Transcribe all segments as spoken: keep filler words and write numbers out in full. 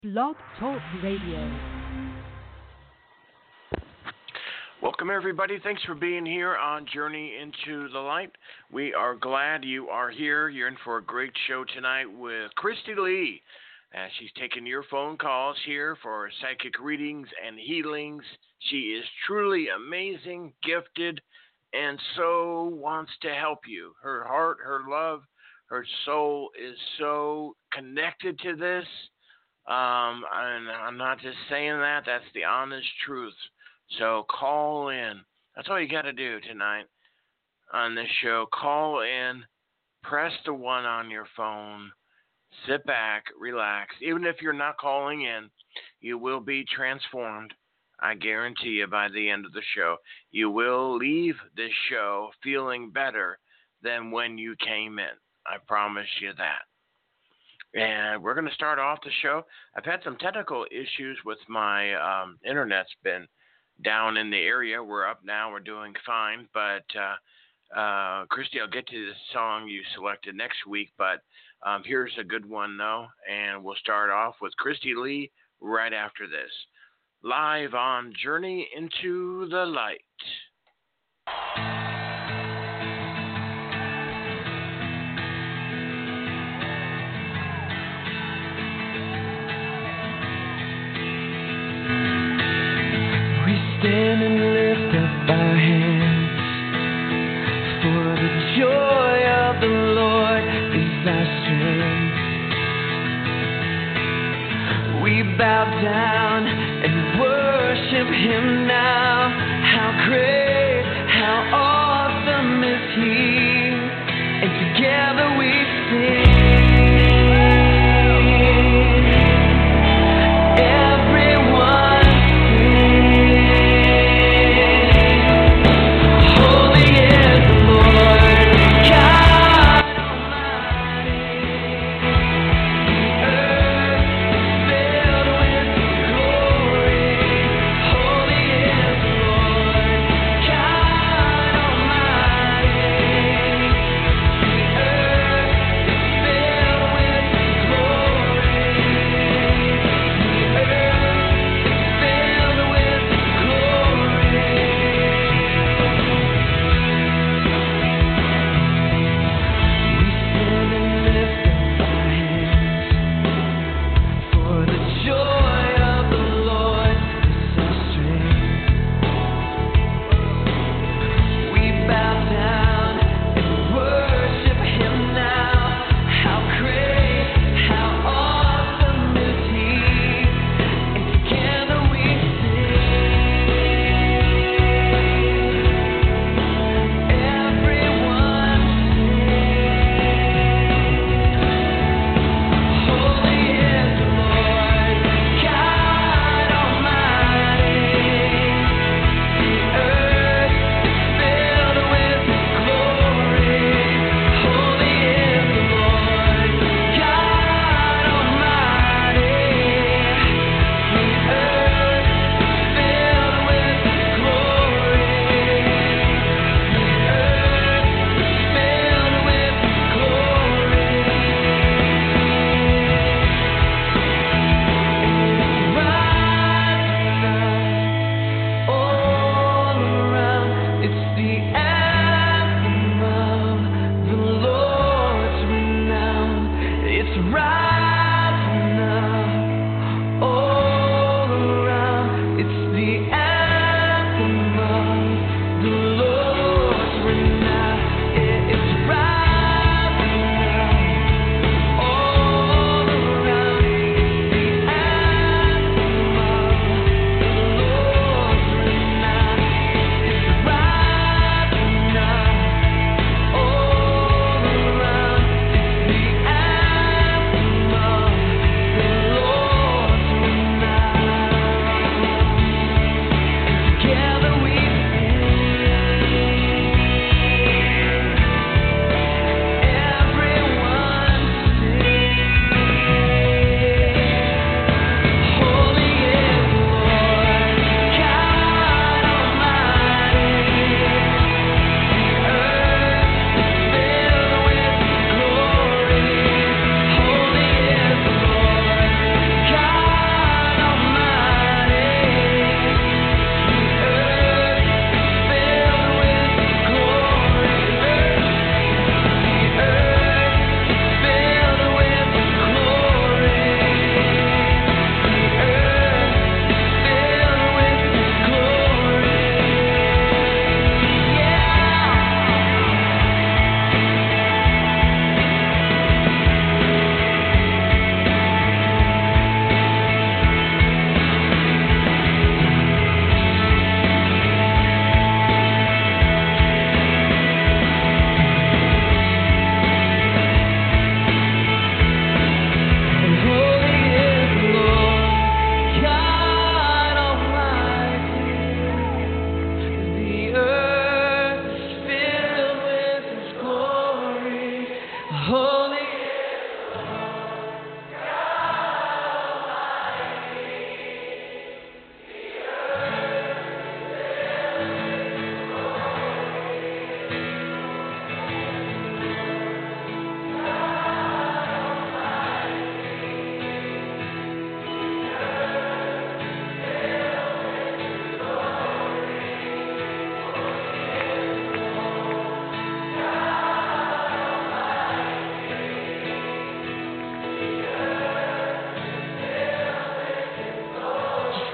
Blog Talk Radio. Welcome, everybody. Thanks for being here on Journey into the Light. We are glad you are here. You're in for a great show tonight with Christy Lee. Uh, she's taking your phone calls here for psychic readings and healings. She is truly amazing, gifted, and so wants to help you. Her heart, her love, her soul is so connected to this. Um, and I'm not just saying that. That's the honest truth. So call in. That's all you got to do tonight on this show. Call in, press the one on your phone, sit back, relax. Even if you're not calling in, you will be transformed. I guarantee you by the end of the show. You will leave this show feeling better than when you came in. I promise you that. And we're going to start off the show. I've had some technical issues with my um, internet's been down in the area. We're up now. We're doing fine. But, uh, uh, Christy, I'll get to the song you selected next week. But um, here's a good one, though. And we'll start off with Christy Lee right after this. Live on Journey into the Light. Stand and lift up our hands, for the joy of the Lord is our strength. We bow down and worship Him now. How great, how awesome is He, and together we sing. Holy is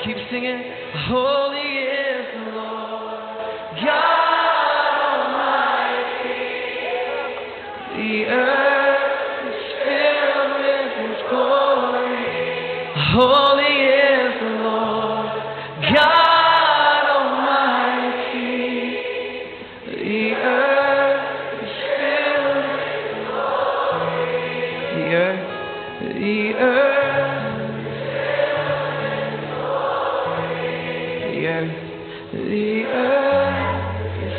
keep singing. Holy is the Lord God Almighty. The earth is filled with His glory. Holy is the Lord God Almighty. The earth is filled with glory. The earth, the earth, the earth, the earth is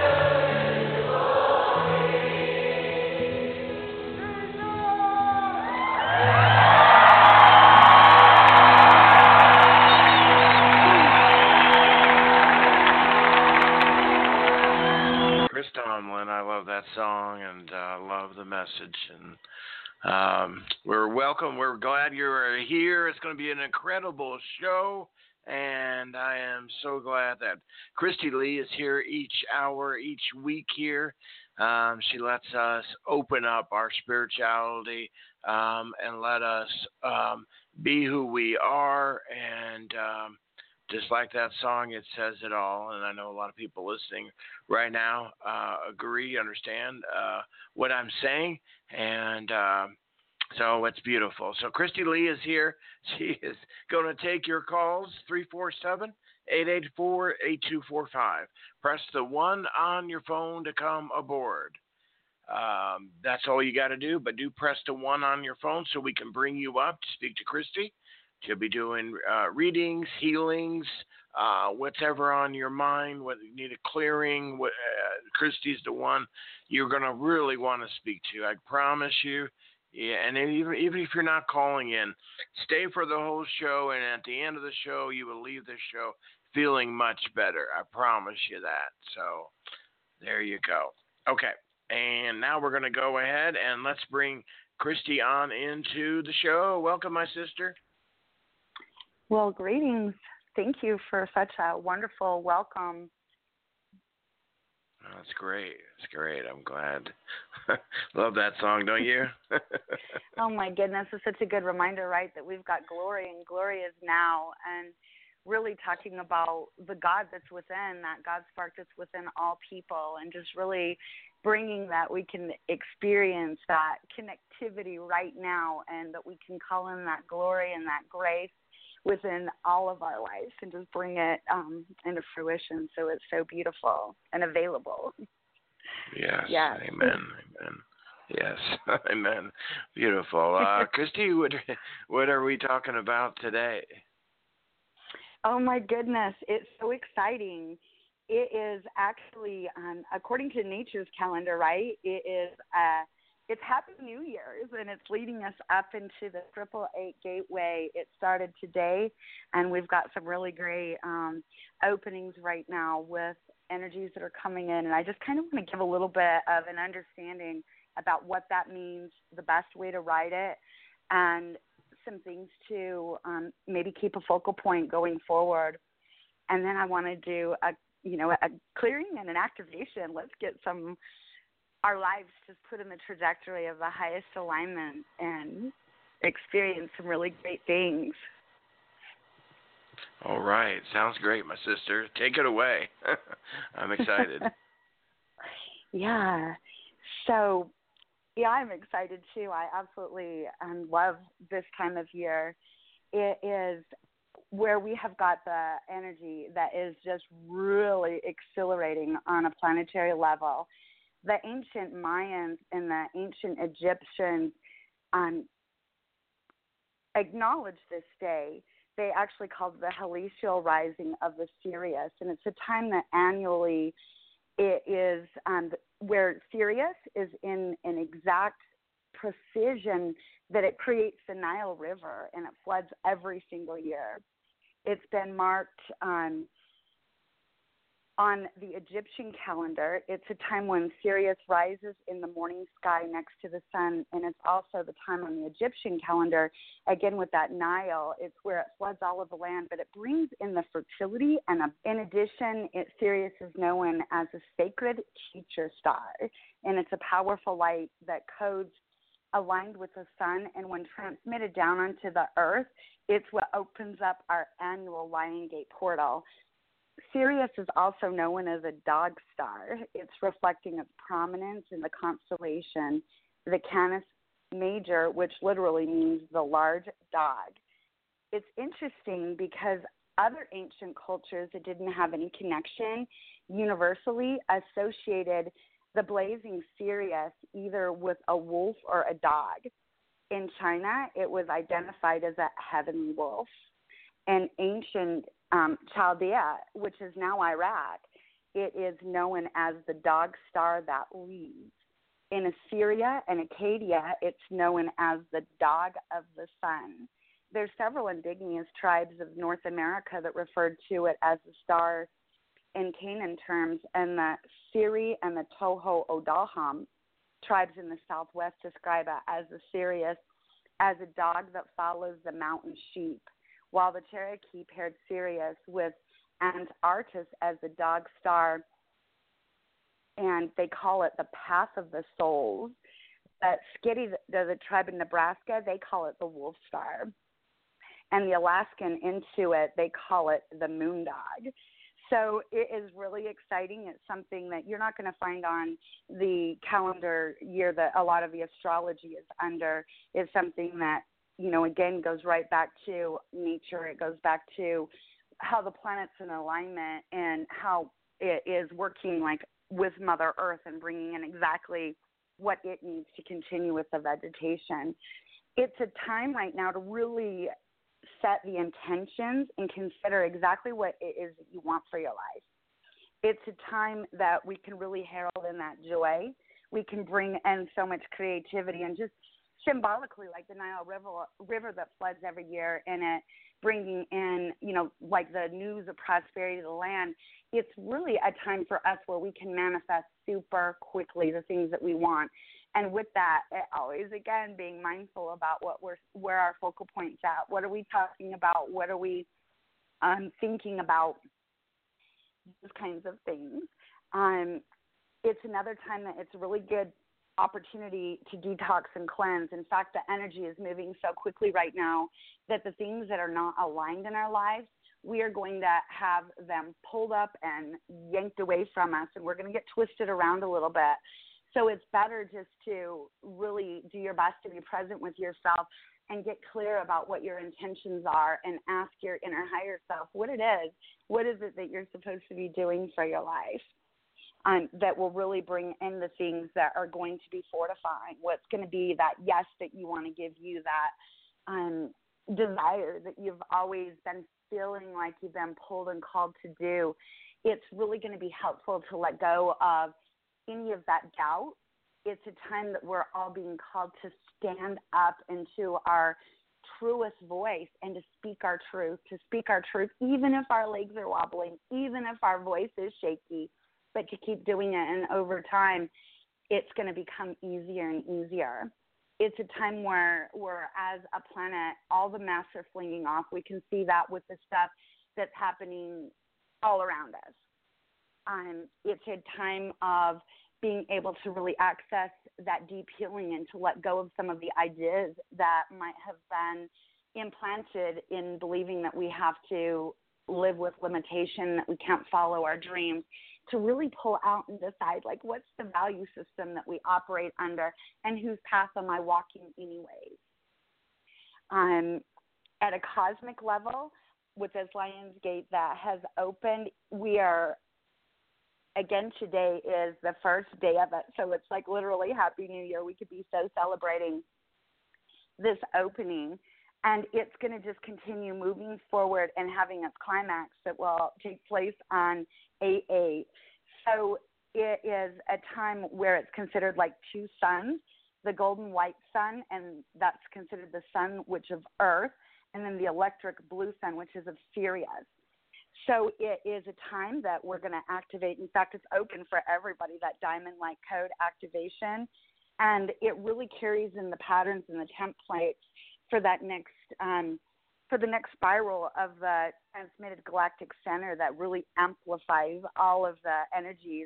Chris Tomlin, I love that song and uh, love the message. And um, we're welcome. We're glad you're here. It's going to be an incredible show. And I am so glad that Christy Lee is here each hour, each week here. Um, she lets us open up our spirituality um, and let us um, be who we are. And um, just like that song, it says it all. And I know a lot of people listening right now uh, agree, understand uh, what I'm saying. And uh, so it's beautiful. So Christy Lee is here. She is going to take your calls, three four seven, eight eight four, eight two four five. Press the one on your phone to come aboard. Um, that's all you got to do, but do press the one on your phone so we can bring you up to speak to Christy. She'll be doing uh, readings, healings, uh, whatever on your mind, whether you need a clearing. What, uh, Christy's the one you're going to really want to speak to. I promise you. Yeah, and even even if you're not calling in, stay for the whole show, and at the end of the show, you will leave the show feeling much better. I promise you that. So there you go. Okay, and now we're going to go ahead and let's bring Christy on into the show. Welcome, my sister. Well, greetings. Thank you for such a wonderful welcome. Oh, that's great. It's great. I'm glad. Love that song, don't you? Oh, my goodness. It's such a good reminder, right, that we've got glory, and glory is now. And really talking about the God that's within, that God spark that's within all people, and just really bringing that we can experience that connectivity right now, and that we can call in that glory and that grace within all of our lives and just bring it um, into fruition. So it's so beautiful and available. Yes. Yes. Amen. Amen. Yes. Amen. Beautiful. Uh, Christy, what, what are we talking about today? Oh, my goodness. It's so exciting. It is actually, um, according to nature's calendar, right, it is uh, it's Happy New Year's, and it's leading us up into the Triple Eight Gateway. It started today, and we've got some really great um, openings right now with energies that are coming in. And I just kind of want to give a little bit of an understanding about what that means, the best way to ride it, and some things to um, maybe keep a focal point going forward. And then I want to do a, you know, a clearing and an activation. Let's get some our lives just put in the trajectory of the highest alignment and experience some really great things. All right. Sounds great, my sister. Take it away. I'm excited. Yeah. So, yeah, I'm excited too. I absolutely um, love this time of year. It is where we have got the energy that is just really exhilarating on a planetary level. The ancient Mayans and the ancient Egyptians um, acknowledged this day. They actually called it the Helicial Rising of the Sirius, and it's a time that annually it is um, where Sirius is in an exact precision that it creates the Nile River, and it floods every single year. It's been marked um, on the Egyptian calendar. It's a time when Sirius rises in the morning sky next to the sun, and it's also the time on the Egyptian calendar, again with that Nile, it's where it floods all of the land, but it brings in the fertility. And a, in addition, it, Sirius is known as a sacred teacher star, and it's a powerful light that codes aligned with the sun, and when transmitted down onto the earth, it's what opens up our annual Lion Gate portal. Sirius is also known as a dog star. It's reflecting its prominence in the constellation, the Canis Major, which literally means the large dog. It's interesting because other ancient cultures that didn't have any connection universally associated the blazing Sirius either with a wolf or a dog. In China, it was identified as a heavenly wolf. In ancient um, Chaldea, which is now Iraq, it is known as the dog star that leads. In Assyria and Acadia, it's known as the dog of the sun. There's several indigenous tribes of North America that referred to it as the star in Canaan terms, and the Siri and the Toho Odaham tribes in the southwest describe it as the Sirius as a dog that follows the mountain sheep, while the Cherokee paired Sirius with Antarctus as the dog star, and they call it the path of the souls. But Skitty, the, the tribe in Nebraska, they call it the wolf star. And the Alaskan Inuit, they call it the moon dog. So it is really exciting. It's something that you're not going to find on the calendar year that a lot of the astrology is under. It's something that, you know, again, goes right back to nature. It goes back to how the planet's in alignment and how it is working like with Mother Earth and bringing in exactly what it needs to continue with the vegetation. It's a time right now to really set the intentions and consider exactly what it is that you want for your life. It's a time that we can really herald in that joy. We can bring in so much creativity and just symbolically, like the Nile River, river that floods every year, and it bringing in, you know, like the news of prosperity to the land. It's really a time for us where we can manifest super quickly the things that we want. And with that, it always, again, being mindful about what we're, where our focal point's at. What are we talking about? What are we um, thinking about? Those kinds of things. Um, it's another time that it's a really good opportunity to detox and cleanse. In fact, the energy is moving so quickly right now that the things that are not aligned in our lives, we are going to have them pulled up and yanked away from us, and we're going to get twisted around a little bit. So it's better just to really do your best to be present with yourself and get clear about what your intentions are and ask your inner higher self what it is. What is it that you're supposed to be doing for your life um, that will really bring in the things that are going to be fortifying? What's going to be that yes that you want to give you that um, desire that you've always been feeling like you've been pulled and called to do? It's really going to be helpful to let go of any of that doubt. It's a time that we're all being called to stand up into our truest voice and to speak our truth, to speak our truth, even if our legs are wobbling, even if our voice is shaky, but to keep doing it. And over time, it's going to become easier and easier. It's a time where we're, as a planet, all the masks are flinging off. We can see that with the stuff that's happening all around us. Um, it's a time of being able to really access that deep healing and to let go of some of the ideas that might have been implanted in believing that we have to live with limitation, that we can't follow our dreams, to really pull out and decide, like, what's the value system that we operate under and whose path am I walking anyways? Um, at a cosmic level, with this Lion's Gate that has opened, we are, again, today is the first day of it. So it's like literally Happy New Year. We could be so celebrating this opening. And it's going to just continue moving forward and having its climax that will take place on eight eight. So it is a time where it's considered like two suns, the golden white sun, and that's considered the sun, which of Earth, and then the electric blue sun, which is of Sirius. So it is a time that we're going to activate. In fact, it's open for everybody, that diamond light code activation. And it really carries in the patterns and the templates for that next, um, for the next spiral of the transmitted galactic center that really amplifies all of the energies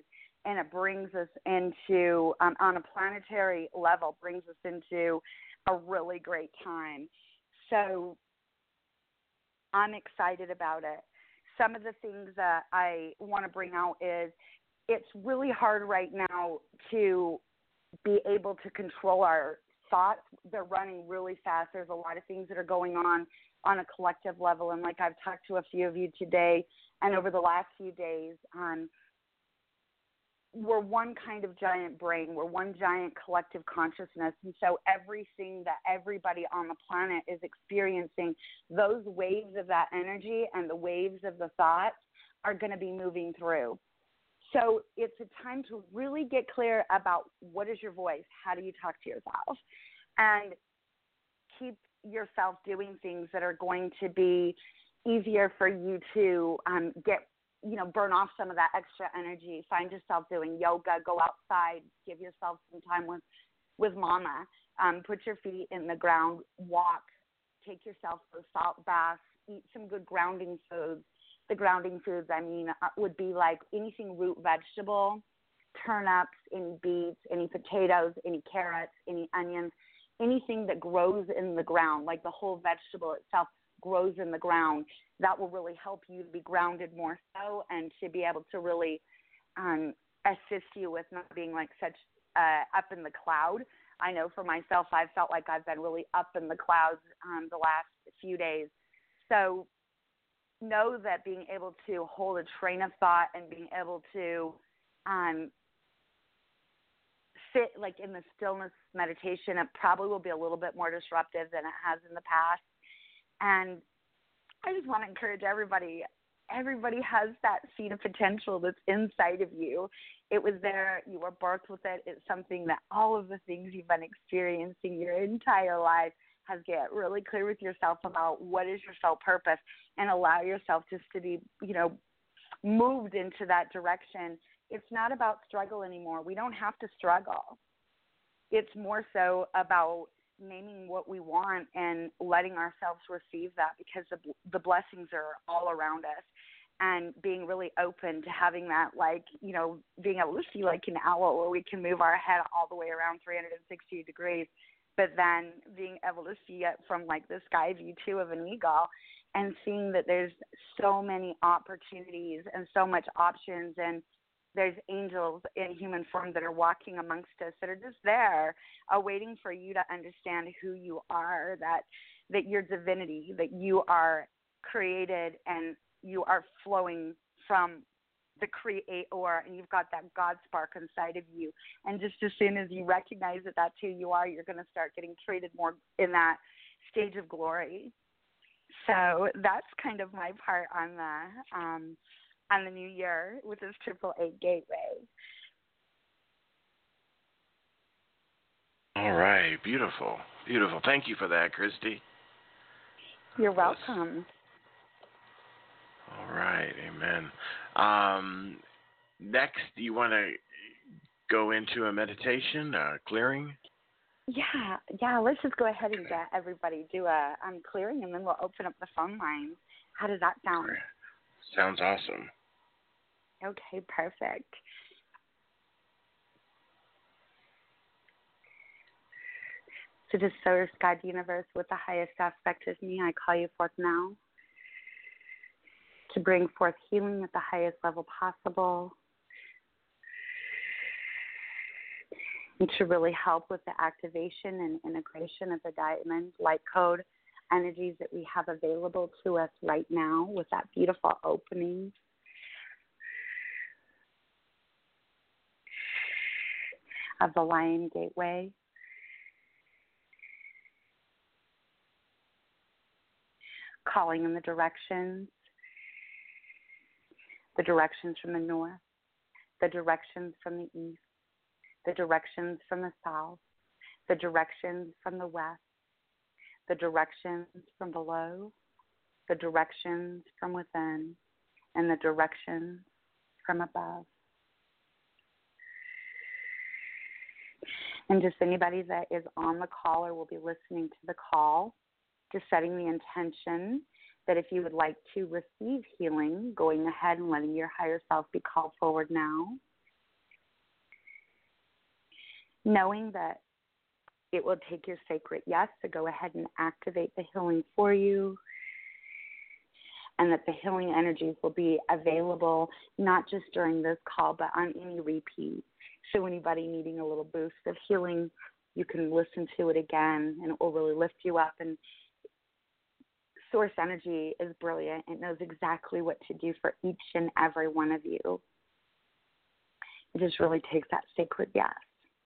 and it brings us into, um, on a planetary level, brings us into a really great time. So I'm excited about it. Some of the things that I want to bring out is it's really hard right now to be able to control our thoughts. They're running really fast. There's a lot of things that are going on on a collective level. And like I've talked to a few of you today and over the last few days, um, we're one kind of giant brain. We're one giant collective consciousness. And so everything that everybody on the planet is experiencing, those waves of that energy and the waves of the thoughts are going to be moving through. So it's a time to really get clear about what is your voice, how do you talk to yourself, and keep yourself doing things that are going to be easier for you to um, get, you know, burn off some of that extra energy. Find yourself doing yoga, go outside, give yourself some time with, with mama, um, put your feet in the ground, walk, take yourself to a salt bath, eat some good grounding foods. The grounding foods, I mean, uh, would be like anything root vegetable, turnips, any beets, any potatoes, any carrots, any onions, anything that grows in the ground, like the whole vegetable itself grows in the ground. That will really help you to be grounded more so and to be able to really um, assist you with not being like such uh, up in the cloud. I know for myself, I've felt like I've been really up in the clouds um, the last few days. So know that being able to hold a train of thought and being able to um, sit like in the stillness meditation, it probably will be a little bit more disruptive than it has in the past. And I just want to encourage everybody, everybody has that seed of potential that's inside of you. It was there, you were birthed with it. It's something that all of the things you've been experiencing your entire life has get really clear with yourself about what is your soul purpose and allow yourself just to be, you know, moved into that direction. It's not about struggle anymore. We don't have to struggle. It's more so about naming what we want and letting ourselves receive that, because the, the blessings are all around us, and being really open to having that, like, you know, being able to see like an owl where we can move our head all the way around three hundred sixty degrees, but then being able to see it from like the sky view too of an eagle, and seeing that there's so many opportunities and so much options, and there's angels in human form that are walking amongst us that are just there, uh, waiting for you to understand who you are, that that your divinity, that you are created and you are flowing from the Creator, and you've got that God spark inside of you. And just as soon as you recognize that that's who you are, you're going to start getting treated more in that stage of glory. So that's kind of my part on the um, on the new year with this Triple Eight Gateway. All right, beautiful, beautiful. Thank you for that, Christy. You're welcome. All right, amen. Um, next, do you want to go into a meditation, uh, clearing? Yeah, yeah. Let's just go ahead and get everybody do a um, clearing, and then we'll open up the phone lines. How does that sound? Sounds awesome. Okay, perfect. So just Source, God, Universe, with the highest aspect of me, I call you forth now to bring forth healing at the highest level possible, and to really help with the activation and integration of the diamond light code energies that we have available to us right now with that beautiful opening. Of the Lion Gateway. Calling in the directions, the directions from the north, the directions from the east, the directions from the south, the directions from the west, the directions from below, the directions from within, and the directions from above. And just anybody that is on the call or will be listening to the call, just setting the intention that if you would like to receive healing, going ahead and letting your higher self be called forward now. knowing that it will take your sacred yes to go ahead and activate the healing for you, and that the healing energies will be available not just during this call, but on any repeat. So anybody needing a little boost of healing, you can listen to it again, and it will really lift you up. And Source Energy is brilliant. It knows exactly what to do for each and every one of you. It just really takes that sacred yes.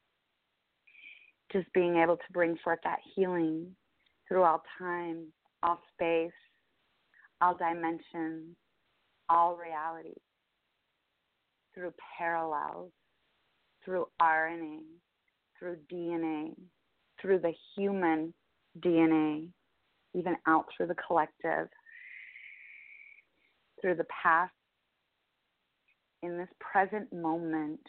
Just being able to bring forth that healing through all time, all space, all dimensions, all reality, through parallels, through R N A, through D N A, through the human D N A, even out through the collective, through the past, in this present moment,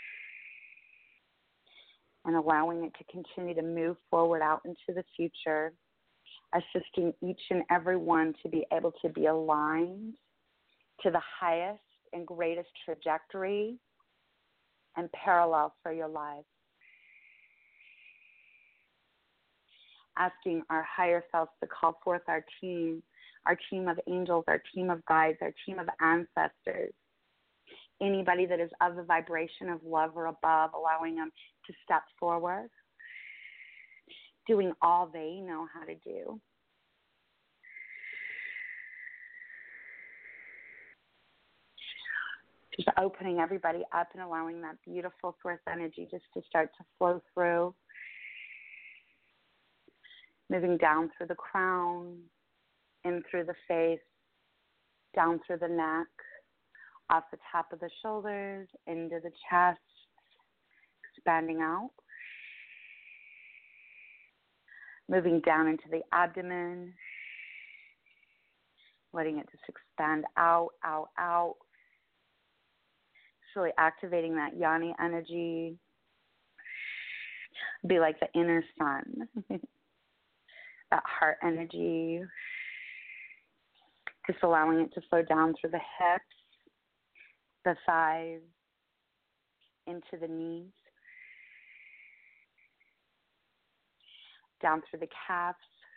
and allowing it to continue to move forward out into the future, assisting each and every one to be able to be aligned to the highest and greatest trajectory and parallel for your life. Asking our higher selves to call forth our team, our team of angels, our team of guides, our team of ancestors, anybody that is of the vibration of love or above, allowing them to step forward, doing all they know how to do. Just opening everybody up and allowing that beautiful source energy just to start to flow through. Moving down through the crown, in through the face, down through the neck, off the top of the shoulders, into the chest, expanding out. Moving down into the abdomen, letting it just expand out, out, out. Just really activating that yoni energy. Be like the inner sun. That heart energy. Just allowing it to flow down through the hips, the thighs, into the knees, down through the calves,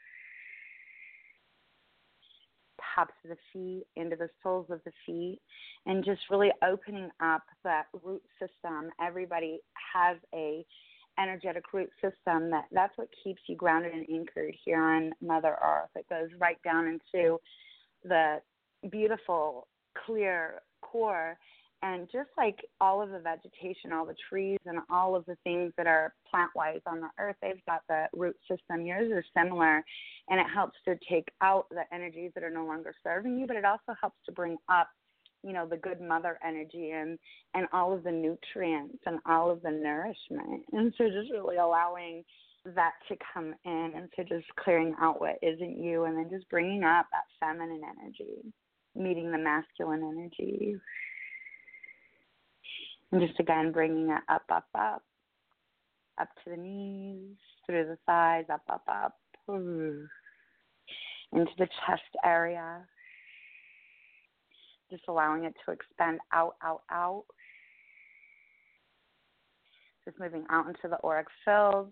tops of the feet, into the soles of the feet, and just really opening up that root system. Everybody has a energetic root system that that's what keeps you grounded and anchored here on Mother Earth. It goes right down into the beautiful, clear core. And just like all of the vegetation, all the trees, and all of the things that are plant-wise on the earth, they've got the root system. Yours is similar, and it helps to take out the energies that are no longer serving you, but it also helps to bring up, you know, the good mother energy and, and all of the nutrients and all of the nourishment. And so just really allowing that to come in, and so just clearing out what isn't you, and then just bringing up that feminine energy, meeting the masculine energy. And just, again, bringing it up, up, up, up to the knees, through the thighs, up, up, up, into the chest area. Just allowing it to expand out, out, out. Just moving out into the auric field.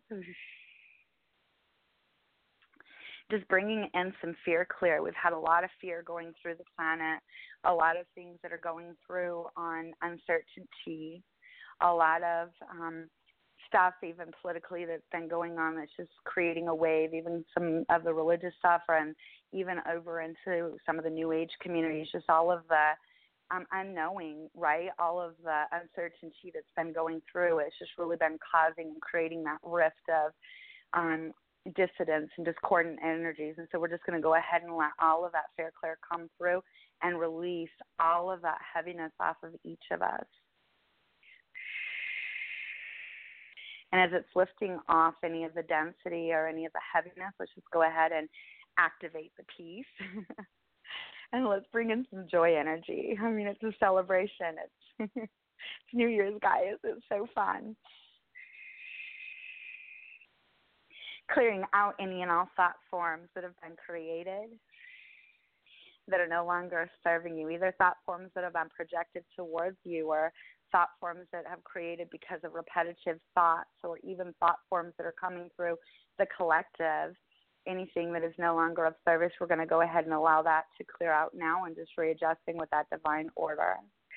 Just bringing in some fear clear. We've had a lot of fear going through the planet, a lot of things that are going through on uncertainty, a lot of um, stuff even politically that's been going on that's just creating a wave, even some of the religious stuff, and even over into some of the New Age communities, just all of the um, unknowing, right? All of the uncertainty that's been going through. It's just really been causing and creating that rift of um, dissidence and discordant energies. And so we're just going to go ahead and let all of that fair clear come through and release all of that heaviness off of each of us. And as it's lifting off any of the density or any of the heaviness, let's just go ahead and activate the peace. And let's bring in some joy energy. I mean, it's a celebration. It's, it's New Year's, guys. It's so fun. Clearing out any and all thought forms that have been created. that are no longer serving you, either thought forms that have been projected towards you or thought forms that have created because of repetitive thoughts, or even thought forms that are coming through the collective. Anything that is no longer of service, we're going to go ahead and allow that to clear out now and just readjusting with that divine order.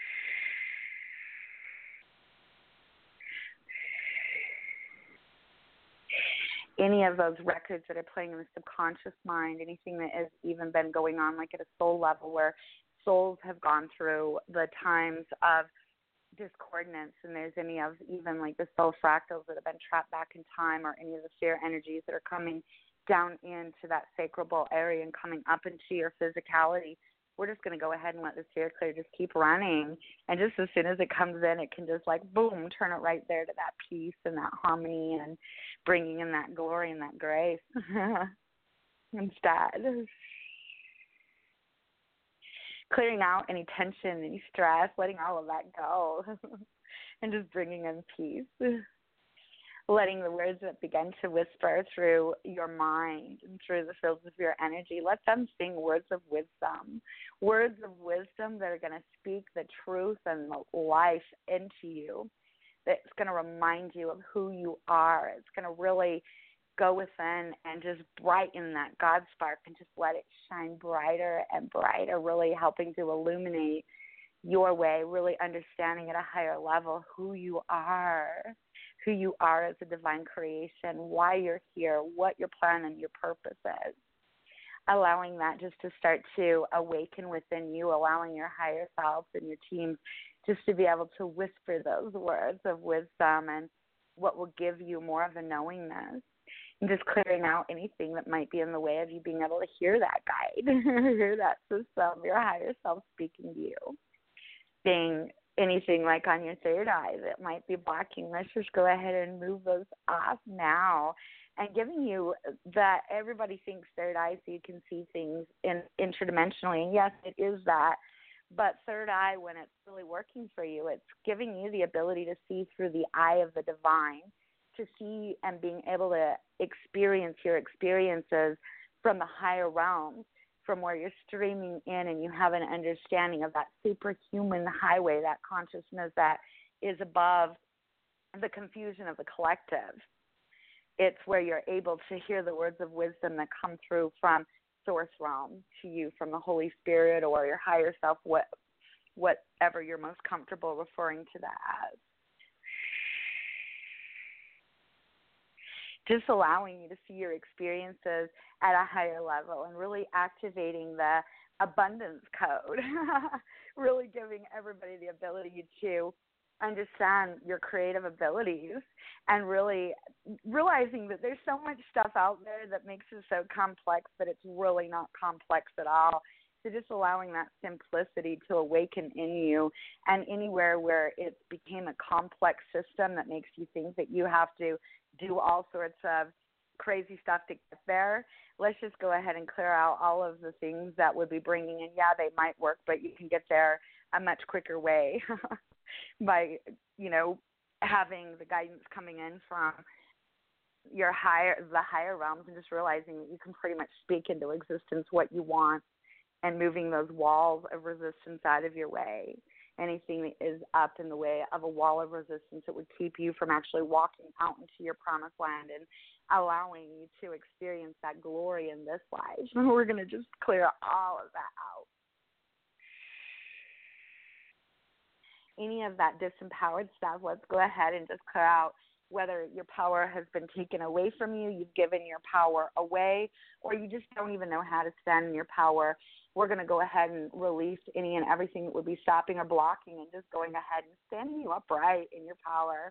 Any of those records that are playing in the subconscious mind, anything that has even been going on like at a soul level where souls have gone through the times of discordance, and there's any of even like the soul fractals that have been trapped back in time, or any of the fear energies that are coming down into that sacral area and coming up into your physicality, we're just going to go ahead and let the sphere clear just keep running. And just as soon as it comes in, it can just like, boom, turn it right there to that peace and that harmony and bringing in that glory and that grace instead. Clearing out any tension, any stress, letting all of that go and just bringing in peace. Letting the words that begin to whisper through your mind and through the fields of your energy, let them sing words of wisdom, words of wisdom that are going to speak the truth and the life into you, that's going to remind you of who you are. It's going to really go within and just brighten that God spark and just let it shine brighter and brighter, really helping to illuminate your way, really understanding at a higher level who you are. Who you are as a divine creation, why you're here, what your plan and your purpose is. Allowing that just to start to awaken within you, allowing your higher selves and your teams just to be able to whisper those words of wisdom and what will give you more of a knowingness. And just clearing out anything that might be in the way of you being able to hear that guide, hear that system, your higher self speaking to you. Being anything like on your third eye that might be blocking, let's just go ahead and move those off now. And giving you that, everybody thinks third eye so you can see things in interdimensionally. And yes, it is that. But third eye, when it's really working for you, it's giving you the ability to see through the eye of the divine, to see and being able to experience your experiences from the higher realms, from where you're streaming in and you have an understanding of that superhuman highway, that consciousness that is above the confusion of the collective. It's where you're able to hear the words of wisdom that come through from source realm to you, from the Holy Spirit or your higher self, what, whatever you're most comfortable referring to that as. Just allowing you to see your experiences at a higher level and really activating the abundance code, really giving everybody the ability to understand your creative abilities and really realizing that there's so much stuff out there that makes it so complex that it's really not complex at all. So just allowing that simplicity to awaken in you, and anywhere where it became a complex system that makes you think that you have to do all sorts of crazy stuff to get there, let's just go ahead and clear out all of the things that would be bringing in. Yeah, they might work, but you can get there a much quicker way by, you know, having the guidance coming in from your higher, the higher realms, and just realizing that you can pretty much speak into existence what you want and moving those walls of resistance out of your way. Anything that is up in the way of a wall of resistance that would keep you from actually walking out into your promised land and allowing you to experience that glory in this life. And we're going to just clear all of that out. Any of that disempowered stuff, let's go ahead and just clear out, whether your power has been taken away from you, you've given your power away, or you just don't even know how to stand in your power. We're going to go ahead and release any and everything that would be stopping or blocking, and just going ahead and standing you upright in your power.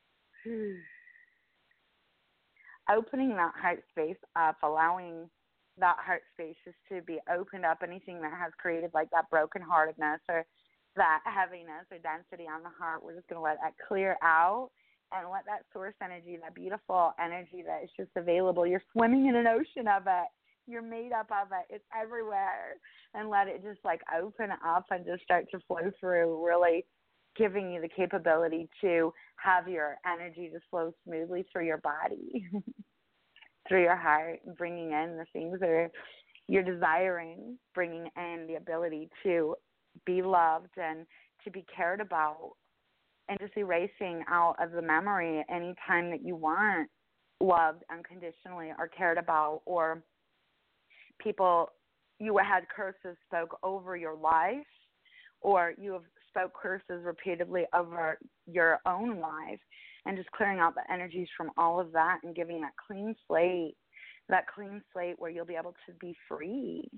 Opening that heart space up, allowing that heart space just to be opened up. Anything that has created like that brokenheartedness or that heaviness or density on the heart, we're just going to let that clear out and let that source energy, that beautiful energy that is just available. You're swimming in an ocean of it. You're made up of it. It's everywhere. And let it just like open up and just start to flow through, really giving you the capability to have your energy just flow smoothly through your body, through your heart, and bringing in the things that are You're desiring, bringing in the ability to be loved and to be cared about, and just erasing out of the memory any time that you weren't loved unconditionally or cared about, or people, you had curses spoke over your life, or you have spoke curses repeatedly over your own life, and just clearing out the energies from all of that and giving that clean slate, that clean slate where you'll be able to be free,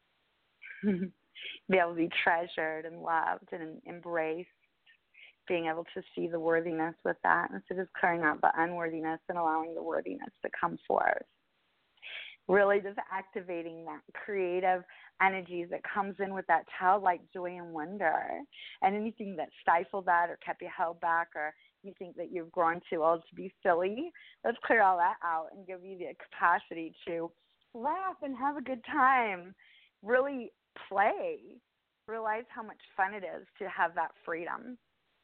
be able to be treasured and loved and embraced, being able to see the worthiness with that instead of clearing out the unworthiness and allowing the worthiness to come forth. Really just activating that creative energies that comes in with that childlike joy and wonder. And anything that stifled that or kept you held back, or you think that you've grown too old to be silly, let's clear all that out and give you the capacity to laugh and have a good time. Really play. Realize how much fun it is to have that freedom.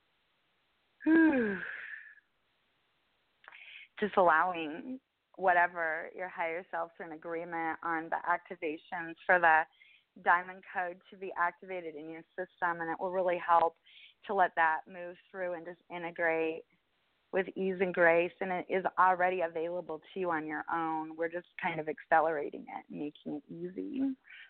Just allowing whatever your higher selves are in agreement on the activations for the diamond code to be activated in your system, and it will really help to let that move through and just integrate with ease and grace, and it is already available to you on your own. We're just kind of accelerating it, making it easy.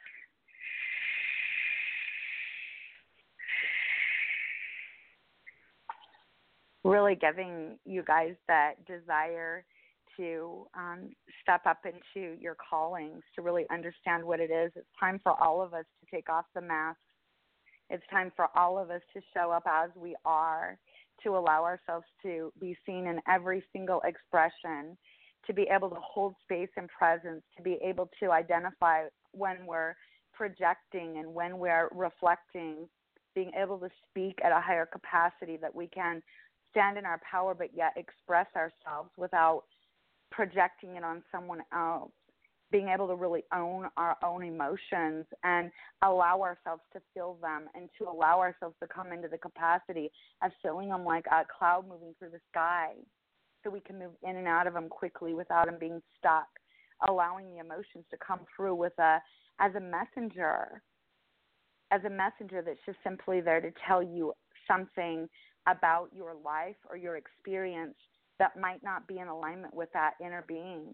Really giving you guys that desire to um, step up into your callings, to really understand what it is. It's time for all of us to take off the mask. It's time for all of us to show up as we are, to allow ourselves to be seen in every single expression, to be able to hold space and presence, to be able to identify when we're projecting and when we're reflecting, being able to speak at a higher capacity, that we can stand in our power but yet express ourselves without projecting it on someone else, being able to really own our own emotions and allow ourselves to feel them, and to allow ourselves to come into the capacity of feeling them like a cloud moving through the sky, so we can move in and out of them quickly without them being stuck, allowing the emotions to come through with a as a messenger, as a messenger that's just simply there to tell you something about your life or your experience that might not be in alignment with that inner being.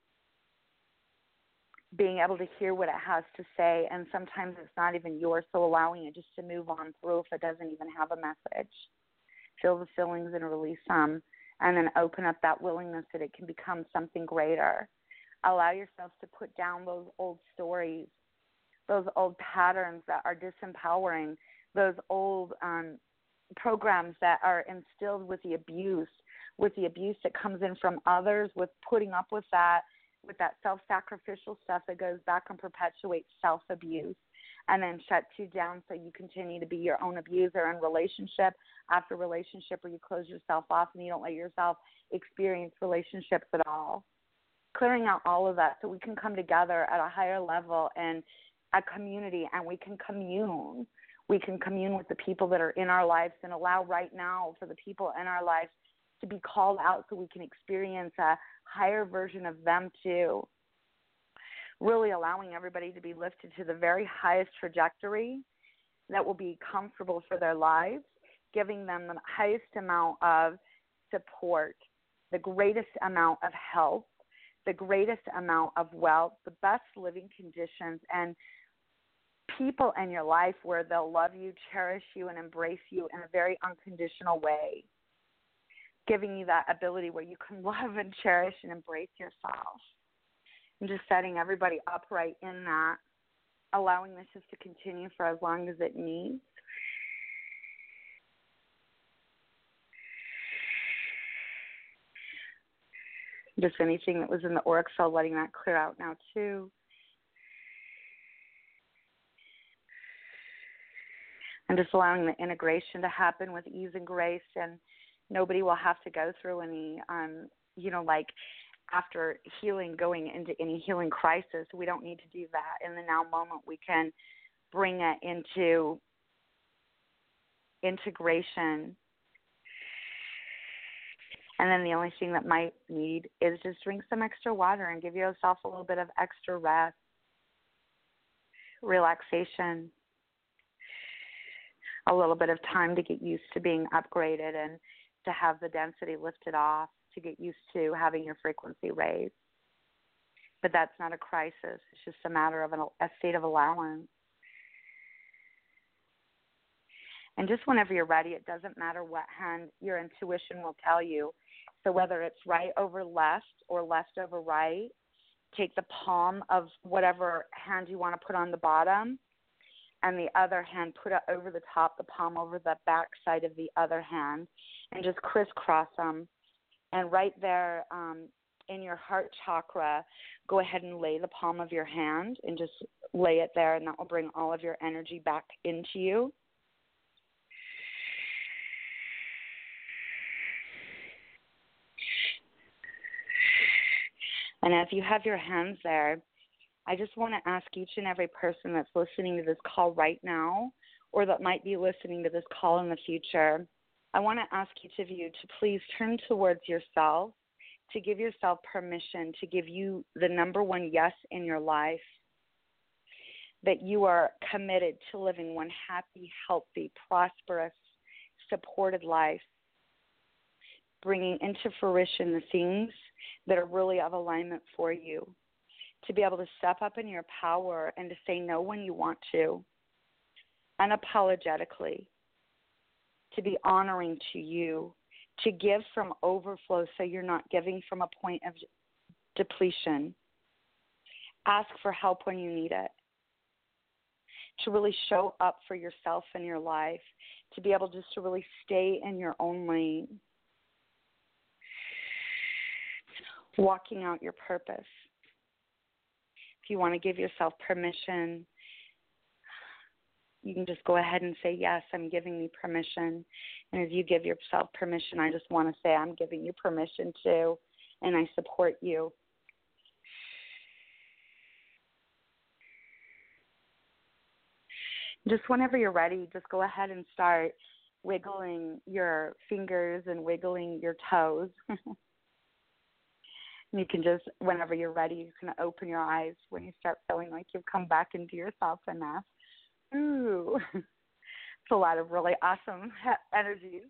Being able to hear what it has to say, and sometimes it's not even yours, so allowing it just to move on through if it doesn't even have a message. Feel the feelings and release them, and then open up that willingness that it can become something greater. Allow yourself to put down those old stories, those old patterns that are disempowering, those old um, programs that are instilled with the abuse, with the abuse that comes in from others, with putting up with that, with that self-sacrificial stuff that goes back and perpetuates self-abuse, and then shuts you down so you continue to be your own abuser in relationship after relationship, where you close yourself off and you don't let yourself experience relationships at all. Clearing out all of that so we can come together at a higher level and a community, and we can commune. We can commune with the people that are in our lives, and allow right now for the people in our lives to be called out so we can experience a higher version of them too. Really allowing everybody to be lifted to the very highest trajectory that will be comfortable for their lives, giving them the highest amount of support, the greatest amount of health, the greatest amount of wealth, the best living conditions, and people in your life where they'll love you, cherish you, and embrace you in a very unconditional way, giving you that ability where you can love and cherish and embrace yourself. And just setting everybody upright in that, allowing this just to continue for as long as it needs. Just anything that was in the auric cell, letting that clear out now too. And just allowing the integration to happen with ease and grace, and nobody will have to go through any, um, you know, like after healing, going into any healing crisis. We don't need to do that. In the now moment, we can bring it into integration. And then the only thing that might need is just drink some extra water and give yourself a little bit of extra rest. relaxation, a little bit of time to get used to being upgraded and to have the density lifted off, to get used to having your frequency raised. But that's not a crisis. It's just a matter of an, a state of allowance. And just whenever you're ready, it doesn't matter what hand your intuition will tell you. So whether it's right over left or left over right, take the palm of whatever hand you want to put on the bottom, and the other hand, put it over the top, the palm over the back side of the other hand, and just crisscross them. And right there um, in your heart chakra, go ahead and lay the palm of your hand and just lay it there, and that will bring all of your energy back into you. And as you have your hands there, I just want to ask each and every person that's listening to this call right now, or that might be listening to this call in the future, I want to ask each of you to please turn towards yourself, to give yourself permission to give you the number one yes in your life, that you are committed to living one happy, healthy, prosperous, supported life, bringing into fruition the things that are really of alignment for you, to be able to step up in your power and to say no when you want to, unapologetically, to be honoring to you, to give from overflow so you're not giving from a point of depletion. Ask for help when you need it, to really show up for yourself in your life, to be able just to really stay in your own lane, walking out your purpose. If you want to give yourself permission, you can just go ahead and say, yes, I'm giving me permission. And as you give yourself permission, I just want to say, I'm giving you permission too, and I support you. Just whenever you're ready, just go ahead and start wiggling your fingers and wiggling your toes. You can just, whenever you're ready, you can open your eyes when you start feeling like you've come back into yourself enough. Ooh, it's a lot of really awesome energies.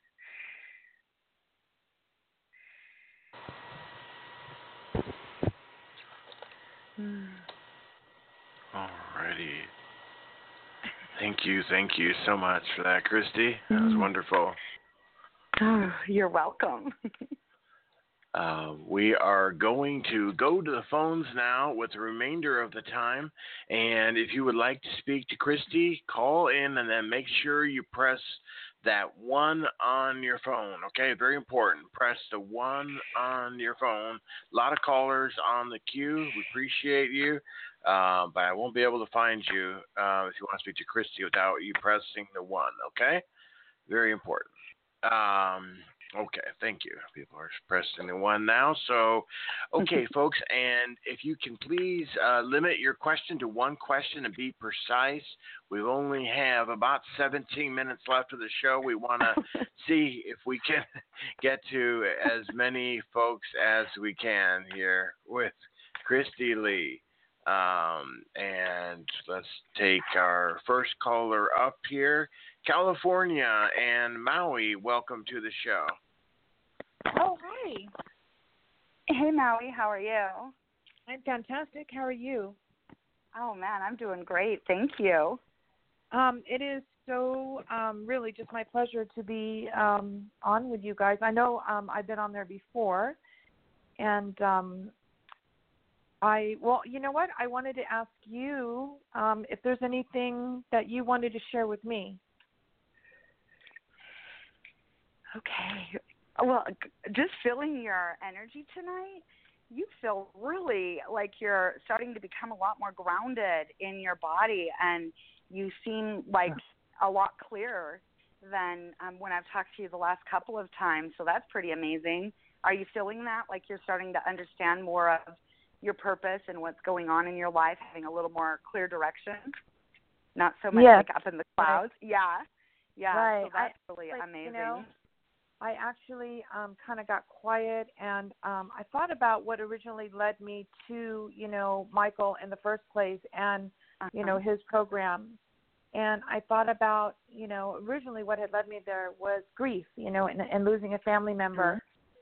Alrighty. Thank you, thank you so much for that, Christy. That was wonderful. Oh, you're welcome. Uh, we are going to go to the phones now with the remainder of the time. And if you would like to speak to Christy, call in and then make sure you press that one on your phone. Okay, very important. Press the one on your phone. A lot of callers on the queue. We appreciate you. Uh, but I won't be able to find you uh, if you want to speak to Christy without you pressing the one. Okay, very important. Um, Okay, thank you. People are pressing the one now. So, okay, folks, and if you can please uh, limit your question to one question and be precise. We only have about seventeen minutes left of the show. We want to see if we can get to as many folks as we can here with Christy Lee. Um, and let's take our first caller up here. California and Maui, welcome to the show. Oh, hi. Hey, Maui, how are you? I'm fantastic. How are you? Oh, man, I'm doing great. Thank you. Um, it is so um, really just my pleasure to be um, on with you guys. I know um, I've been on there before, and um, I, well, you know what? I wanted to ask you um, if there's anything that you wanted to share with me. Okay. Well, just feeling your energy tonight, you feel really like you're starting to become a lot more grounded in your body, and you seem like a lot clearer than um, when I've talked to you the last couple of times, so that's pretty amazing. Are you feeling that, like you're starting to understand more of your purpose and what's going on in your life, having a little more clear direction, not so much yes. like up in the clouds? Right. Yeah, yeah, right. so that's I, really like, amazing. You know, I actually um, kind of got quiet, and um, I thought about what originally led me to, you know, Michael in the first place, and uh-huh. you know, his program. And I thought about, you know, originally what had led me there was grief, you know, and, and losing a family member.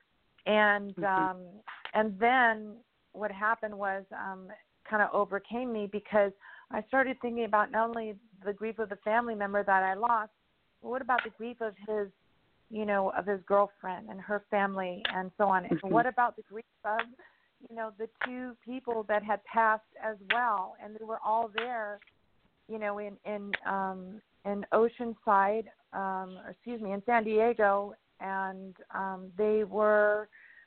Mm-hmm. And um, and then what happened was um, kind of overcame me because I started thinking about not only the grief of the family member that I lost, but what about the grief of his, you know, of his girlfriend and her family and so on. Mm-hmm. And what about the grief of, you know, the two people that had passed as well, and they were all there, you know, in in um, in Oceanside, um, or excuse me, in San Diego, and um, they were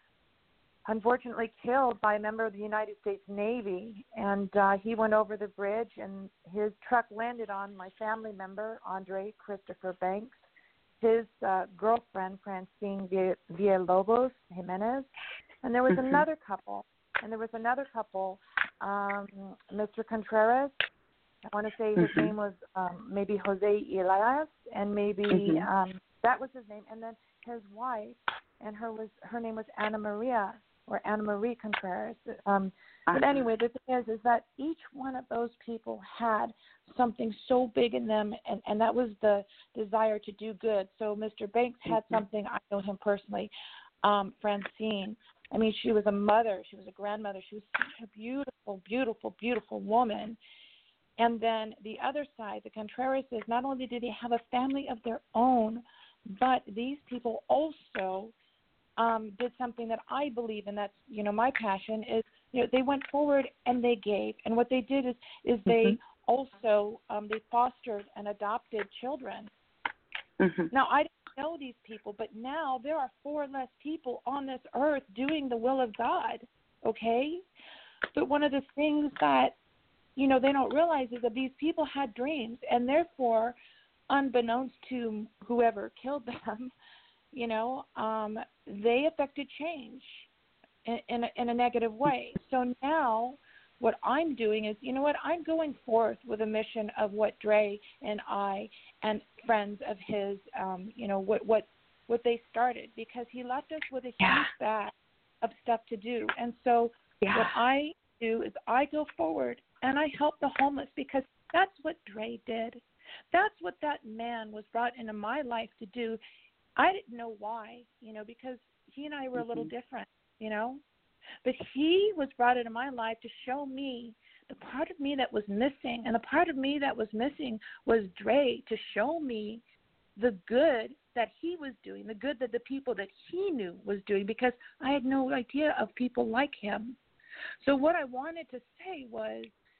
unfortunately killed by a member of the United States Navy. And uh, he went over the bridge, and his truck landed on my family member, Andre Christopher Banks, his uh, girlfriend, Francine Villalobos Jimenez, and there was mm-hmm. another couple, and there was another couple, um, Mister Contreras. I want to say his mm-hmm. name was um, maybe Jose Elias, and maybe mm-hmm. um, that was his name. And then his wife, and her was her name was Anna Maria or Anna Marie Contreras. Um, uh-huh. But anyway, the thing is, is that each one of those people had something so big in them, and, and that was the desire to do good. So Mister Banks had mm-hmm. something. I know him personally. Um, Francine. I mean, she was a mother. She was a grandmother. She was such a beautiful, beautiful, beautiful woman. And then the other side, the Contrerases, not only did they have a family of their own, but these people also um, did something that I believe, and that's, you know, my passion is, you know, they went forward and they gave. And what they did is, is they mm-hmm. also, um, they fostered and adopted children. Mm-hmm. Now, I didn't know these people, but now there are four less people on this earth doing the will of God, okay? But one of the things that, you know, they don't realize is that these people had dreams, and therefore, unbeknownst to whoever killed them, you know, um, they affected change in, in, a, in a negative way. So now what I'm doing is, you know what, I'm going forth with a mission of what Dre and I and friends of his, um, you know, what, what, what they started, because he left us with a yeah. huge bag of stuff to do. And so yeah. what I do is I go forward and I help the homeless, because that's what Dre did. That's what that man was brought into my life to do. I didn't know why, you know, because he and I were a little mm-hmm. different, you know. But he was brought into my life to show me the part of me that was missing. And the part of me that was missing was Dre, to show me the good that he was doing, the good that the people that he knew was doing, because I had no idea of people like him. So what I wanted to say was,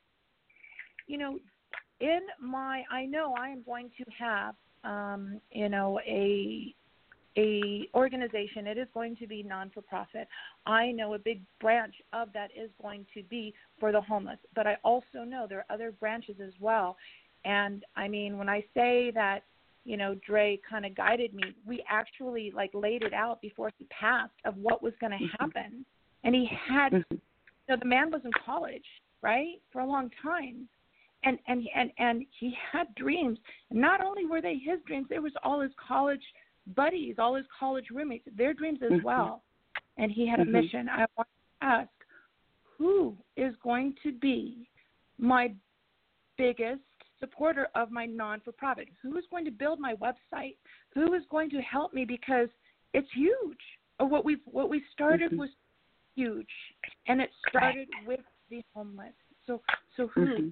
you know, in my, I know I am going to have, um, you know, a a organization. It is going to be non-for-profit. I know a big branch of that is going to be for the homeless, but I also know there are other branches as well. And I mean, when I say that, you know, Dre kind of guided me, we actually like laid it out before he passed of what was going to mm-hmm. happen. And he had, mm-hmm. you know, the man was in college, right, for a long time. And, and and and he had dreams. Not only were they his dreams, there was all his college buddies, all his college roommates, their dreams as mm-hmm. well. And he had mm-hmm. a mission. I want to ask, who is going to be my biggest supporter of my non-for-profit? Who is going to build my website? Who is going to help me? Because it's huge. What we what we started mm-hmm. was huge, and it started with the homeless. So so who? Mm-hmm.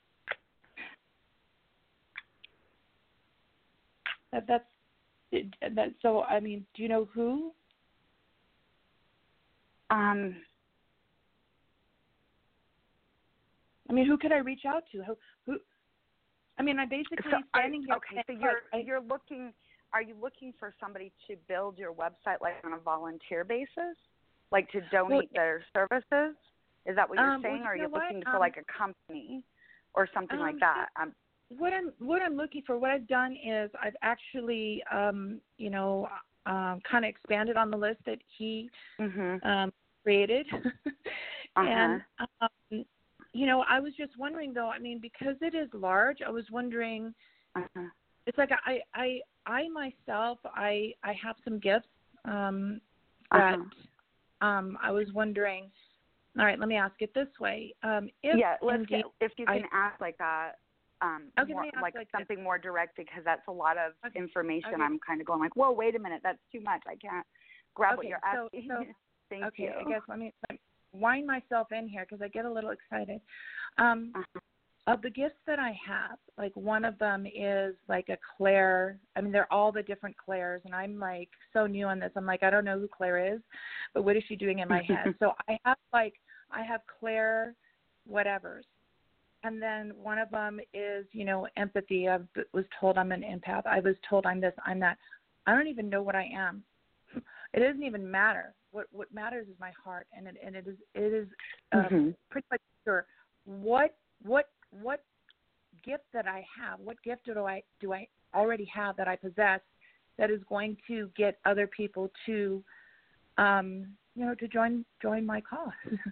That, that's that. So I mean, do you know who? Um. I mean, who could I reach out to? Who? who I mean, I'm basically so standing are, here. Okay, so you're I, you're looking. Are you looking for somebody to build your website, like on a volunteer basis, like to donate well, their services? Is that what you're um, saying, well, or are you what? looking um, for like a company or something um, like that? Um, What I'm what I'm looking for, what I've done is I've actually, um, you know, um, kind of expanded on the list that he mm-hmm. um, created, uh-huh. and um, you know, I was just wondering though. I mean, because it is large, I was wondering. Uh-huh. It's like I, I, I myself, I, I have some gifts um, that uh-huh. um, I was wondering. all right, let me ask it this way. Um, if yeah, let's indeed, get, if you can I, ask like that, um, okay, more, let me ask like, like something more direct, because that's a lot of Okay. information. Okay. I'm kind of going like, whoa, wait a minute, that's too much. I can't grab what Okay, you're so- asking. so- Thank okay, you. I guess let me, let me wind myself in here because I get a little excited. Um, Uh-huh. Of the gifts that I have, like one of them is like a Claire. I mean, they're all the different Claires, and I'm like so new on this. I'm like, I don't know who Claire is, but what is she doing in my head? So I have like, I have Claire whatevers. And then one of them is, you know, empathy. I was told I'm an empath. I was told I'm this, I'm that. I don't even know what I am. It doesn't even matter. What what matters is my heart, and it and it is it is um, Mm-hmm. pretty much sure what what what gift that I have, what gift do I do I already have that I possess that is going to get other people to, um, you know, to join join my cause.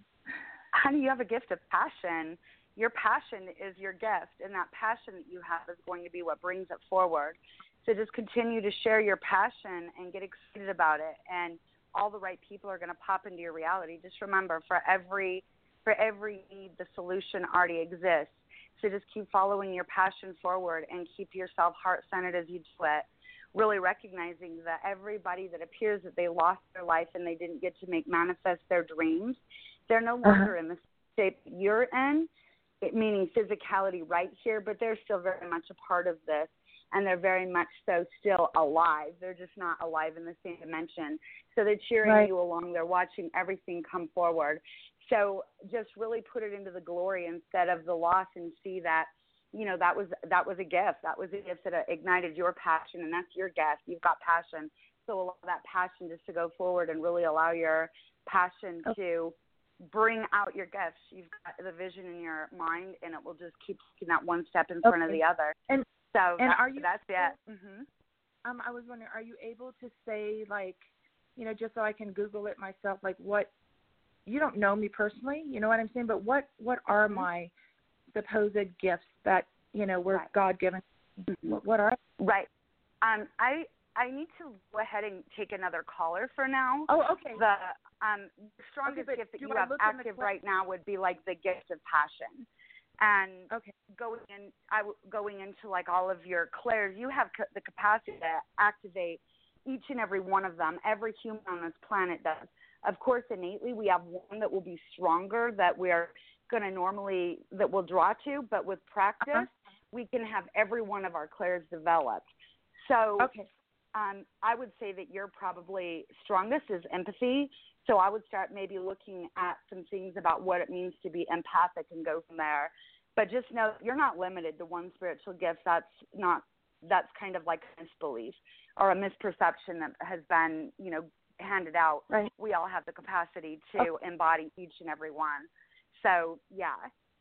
Honey, you have a gift of passion. Your passion is your gift, and that passion that you have is going to be what brings it forward. So just continue to share your passion and get excited about it, and all the right people are going to pop into your reality. Just remember, for every for every need, the solution already exists. So just keep following your passion forward and keep yourself heart-centered as you do it, really recognizing that everybody that appears that they lost their life and they didn't get to make manifest their dreams, they're no longer uh-huh. in the shape you're in, it, meaning physicality right here, but they're still very much a part of this, and they're very much so still alive. They're just not alive in the same dimension. So they're cheering right. you along. They're watching everything come forward. So just really put it into the glory instead of the loss, and see that, you know, that was that was a gift. That was a gift that ignited your passion, and that's your gift. You've got passion. So allow that passion just to go forward and really allow your passion okay. to bring out your gifts. You've got the vision in your mind, and it will just keep taking that one step in front okay. of the other. And so and that, are you that's it. Mm-hmm. Um, I was wondering, are you able to say, like, you know, just so I can Google it myself, like what, you don't know me personally, you know what I'm saying, but what, what are mm-hmm. my supposed gifts that, you know, were right. God-given? Mm-hmm. What, what are Right. Um, I I need to go ahead and take another caller for now. Oh, okay. The um, strongest okay, gift that you I have active the... right now would be like the gift of passion. And okay. going in, I going into like all of your clairs, you have ca- the capacity to activate each and every one of them. Every human on this planet does. Of course, innately, we have one that will be stronger that we're going to normally that we'll draw to. But with practice, uh-huh. we can have every one of our clairs developed. So, okay. um, I would say that you're probably strongest is empathy. So I would start maybe looking at some things about what it means to be empathic and go from there. But just know you're not limited to one spiritual gift. That's not, that's kind of like a misbelief or a misperception that has been, you know, handed out. Right. We all have the capacity to okay. embody each and every one. So, yeah,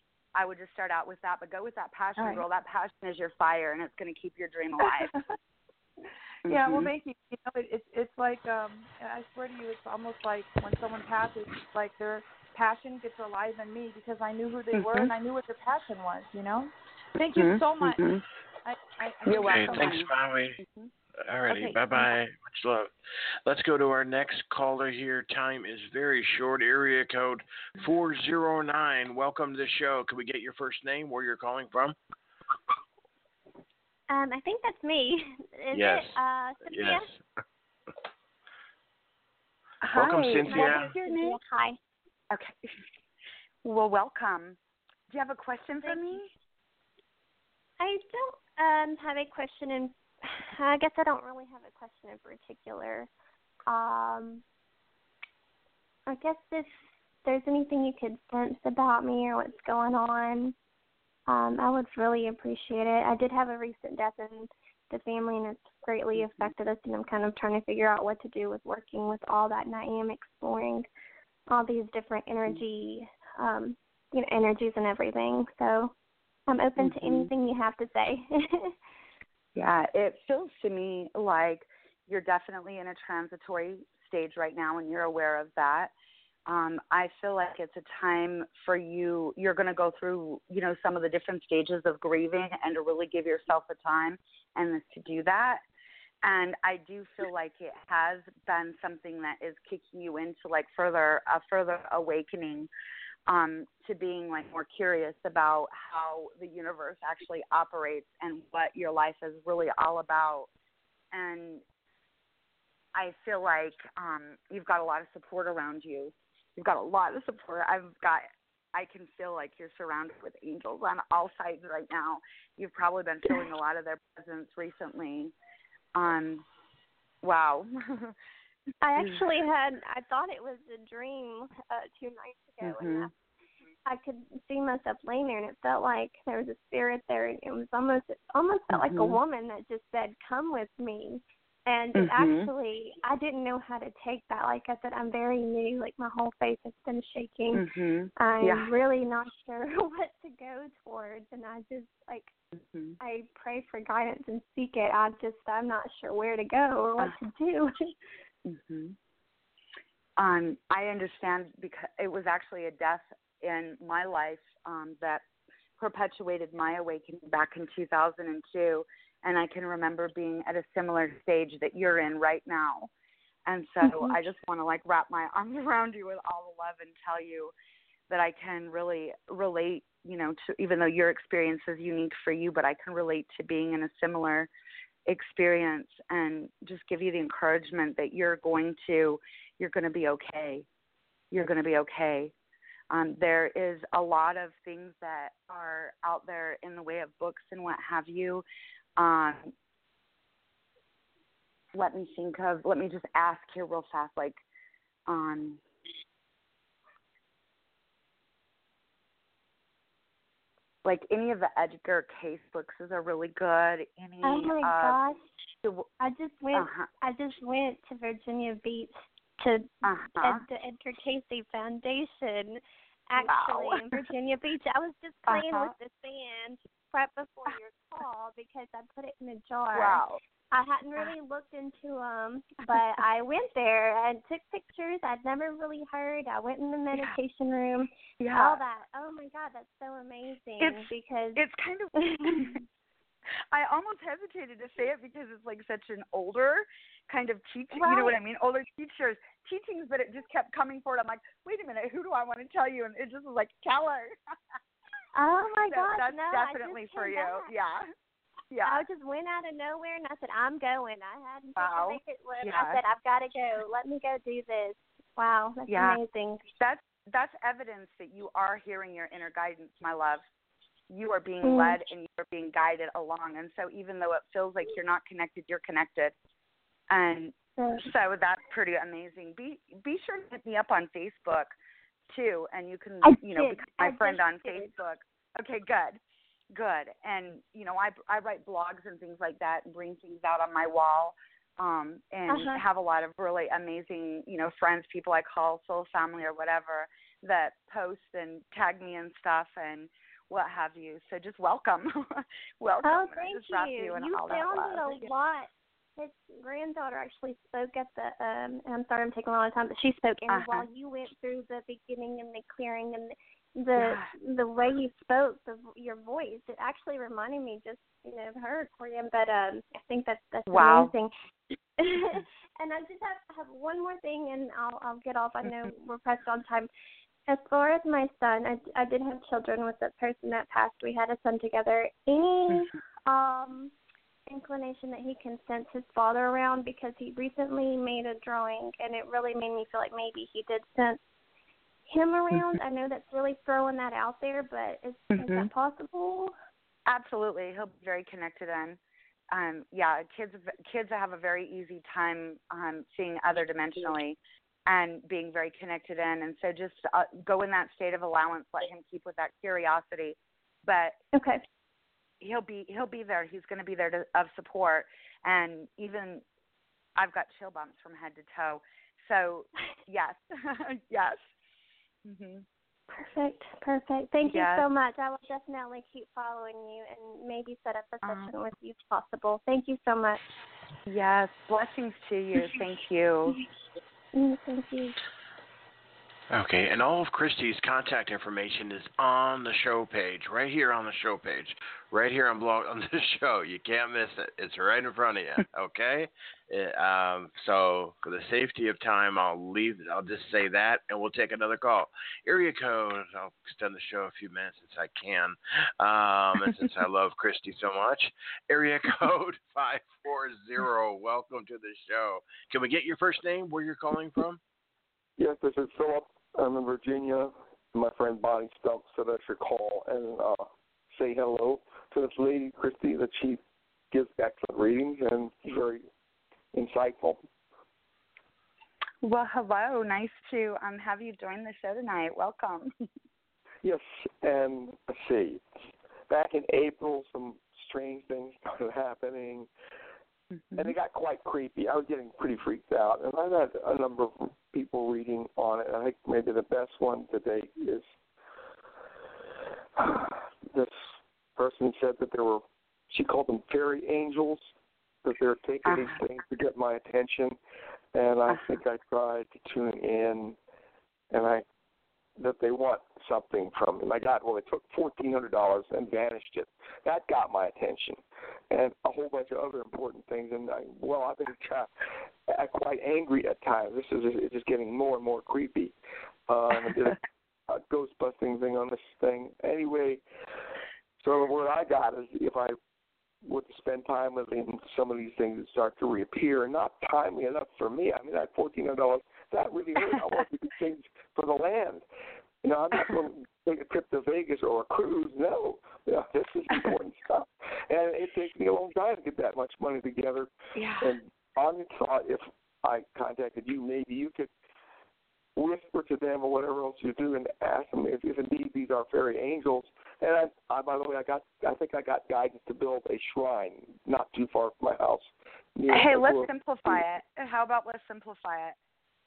I would just start out with that. But go with that passion, right. girl. That passion is your fire, and it's going to keep your dream alive. Yeah, mm-hmm. well, thank you. You know, it, it's it's like um, I swear to you, it's almost like when someone passes, it's like their passion gets alive in me because I knew who they mm-hmm. were and I knew what their passion was. You know. Thank mm-hmm. you so much. Mm-hmm. I, I, I You're okay, welcome. thanks, Maui. Mm-hmm. All righty, okay. bye-bye. Much love. Let's go to our next caller here. Time is very short. Area code four zero nine. Welcome to the show. Can we get your first name, where you're calling from? Um, I think that's me. Is yes. it uh, Cynthia? Yes. Hi. Welcome, Cynthia. What's your name? Hi. Okay. Well, welcome. Do you have a question for Thank me? you. I don't um, have a question in I guess I don't really have a question in particular. Um, I guess if there's anything you could sense about me or what's going on, um, I would really appreciate it. I did have a recent death in the family, and it's greatly affected us, and I'm kind of trying to figure out what to do with working with all that, and I am exploring all these different energy, um, you know, energies and everything. So I'm open mm-hmm. to anything you have to say. Yeah, it feels to me like you're definitely in a transitory stage right now, and you're aware of that. Um, I feel like it's a time for you, you're going to go through, you know, some of the different stages of grieving and to really give yourself the time and to do that. And I do feel like it has been something that is kicking you into like further a further awakening um, to being like more curious about how the universe actually operates and what your life is really all about. And I feel like um, you've got a lot of support around you. You've got a lot of support. I've got, I can feel like you're surrounded with angels on all sides right now. You've probably been feeling a lot of their presence recently. Um, wow. I actually had, I thought it was a dream uh, two nights ago, mm-hmm. and I, I could see myself laying there, and it felt like there was a spirit there, and it was almost, it almost felt mm-hmm. like a woman that just said, "Come with me." And it mm-hmm. actually, I didn't know how to take that. Like I said, I'm very new. Like, my whole face has been shaking. Mm-hmm. I'm yeah. really not sure what to go towards. And I just, like, mm-hmm. I pray for guidance and seek it. I just, I'm not sure where to go or what uh, to do. mm-hmm. um, I understand because it was actually a death in my life um, that perpetuated my awakening back in two thousand two. And I can remember being at a similar stage that you're in right now. And so mm-hmm. I just want to like wrap my arms around you with all the love and tell you that I can really relate, you know, to, even though your experience is unique for you, but I can relate to being in a similar experience and just give you the encouragement that you're going to, you're going to be okay. You're going to be okay. Um, there is a lot of things that are out there in the way of books and what have you. Um, let me think of, let me just ask here real fast, like, um, like any of the Edgar Cayce books are really good. Any, oh my uh, gosh. The, I just went, uh-huh. I just went to Virginia Beach to uh-huh. Ed, the Edgar Cayce Foundation. Actually, wow. in Virginia Beach, I was just playing uh-huh. with the sand right before your call because I put it in a jar. Wow. I hadn't really looked into them, but I went there and took pictures. I'd never really heard. I went in the meditation yeah. room, yeah. all that. Oh, my God, that's so amazing. It's, because it's kind of – I almost hesitated to say it because it's like such an older kind of teaching, right. you know what I mean, older teachers, teachings, but it just kept coming forward. I'm like, wait a minute, who do I want to tell you? And it just was like, tell her. Oh, my so gosh, that's no, definitely for you. Back. Yeah. Yeah. I just went out of nowhere, and I said, I'm going. I hadn't wow. to make it live. Yeah. I said, I've got to go. Let me go do this. Wow, that's yeah. amazing. That's that's evidence that you are hearing your inner guidance, my love. You are being mm. led and you are being guided along. And so even though it feels like you're not connected, you're connected. And mm. so that's pretty amazing. Be be sure to hit me up on Facebook, too, and you can, I you know, did. become my I friend on did. Facebook. Okay, good. Good. And, you know, I, I write blogs and things like that and bring things out on my wall um, and uh-huh. have a lot of really amazing, you know, friends, people I call soul family or whatever that post and tag me and stuff and what have you. So just welcome. welcome. Oh, thank just wrap you. You, in you all that sounded love. a lot. His granddaughter actually spoke at the, um, and I'm sorry I'm taking a lot of time, but she spoke. And uh-huh. while you went through the beginning and the clearing and the, the yeah. the way you spoke, the, your voice, it actually reminded me just, you know, of her, Corian, but um, I think that's, that's wow. amazing. And I just have, have one more thing, and I'll, I'll get off. I know we're pressed on time. As far as my son, I, I did have children with the person that passed. We had a son together. Any um, inclination that he can sense his father around? Because he recently made a drawing, and it really made me feel like maybe he did sense him around. Mm-hmm. I know that's really throwing that out there, but is, mm-hmm. is that possible? Absolutely. He'll be very connected in. Um, yeah, kids kids have a very easy time um, seeing other dimensionally and being very connected in. And so just uh, go in that state of allowance, let him keep with that curiosity. But okay. he'll be he'll be there. He's going to be there to, of support. And even I've got chill bumps from head to toe. So, yes, yes. Mm-hmm. Perfect, perfect. Thank yes. you so much. I will definitely keep following you and maybe set up a session uh, with you if possible. Thank you so much. Yes, blessings to you. Thank you. Mm, thank you. Okay, and all of Christy's contact information is on the show page, right here on the show page, right here on blog on the show. You can't miss it. It's right in front of you. Okay, it, um, so for the safety of time, I'll leave. I'll just say that, and we'll take another call. Area code. I'll extend the show a few minutes since I can, um, and since I love Christy so much. Area code five four zero. Welcome to the show. Can we get your first name? Where you're calling from? Yes, this is Philip. I'm in Virginia. My friend Bonnie Stump said I should call and uh, say hello to this lady, Christy, that she gives excellent readings and very insightful. Well, hello. Nice to um, have you join the show tonight. Welcome. Yes, and let's see. Back in April, some strange things started happening, mm-hmm. and it got quite creepy. I was getting pretty freaked out, and I've had a number of people reading on it. I think maybe the best one to date is uh, this person said that there were, she called them fairy angels, that they're taking uh-huh. these things to get my attention, and I uh-huh. think I tried to tune in, and I that they want something from me. I got, well, they took fourteen hundred dollars and vanished it. That got my attention, and a whole bunch of other important things. And, I, well, I've been uh, quite angry at times. This is it's just getting more and more creepy. Uh, I did a, a ghost-busting thing on this thing. Anyway, so what I got is if I were to spend time with him, some of these things would start to reappear, and not timely enough for me. I mean, that fourteen hundred dollars, that really hurt. I want to do things for the land. You know, I'm not going to take a trip to Vegas or a cruise. No, you know, this is important stuff. And it takes me a long time to get that much money together. Yeah. And I thought if I contacted you, maybe you could whisper to them or whatever else you do and ask them if, if indeed these are fairy angels. And I, I, by the way, I got, I think I got guidance to build a shrine not too far from my house. Hey, let's simplify it. How about let's simplify it?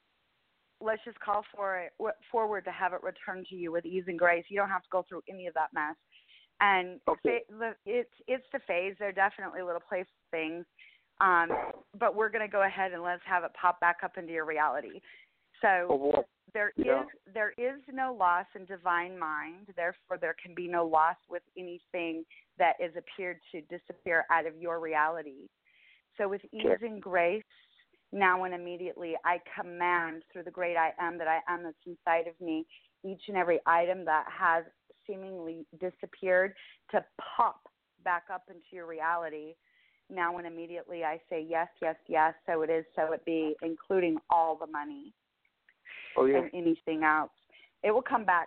Let's just call for it forward to have it returned to you with ease and grace. You don't have to go through any of that mess. And okay. fa- the, it's it's the phase. They're definitely little playful things. Um, but we're going to go ahead and let's have it pop back up into your reality. So oh, there yeah. is there is no loss in divine mind. Therefore, there can be no loss with anything that is appeared to disappear out of your reality. So with ease sure. and grace, now and immediately, I command through the great I am that I am that's inside of me, each and every item that has seemingly disappeared to pop back up into your reality. Now and immediately, I say yes, yes, yes, so it is, so it be, including all the money oh, yeah. and anything else. It will come back.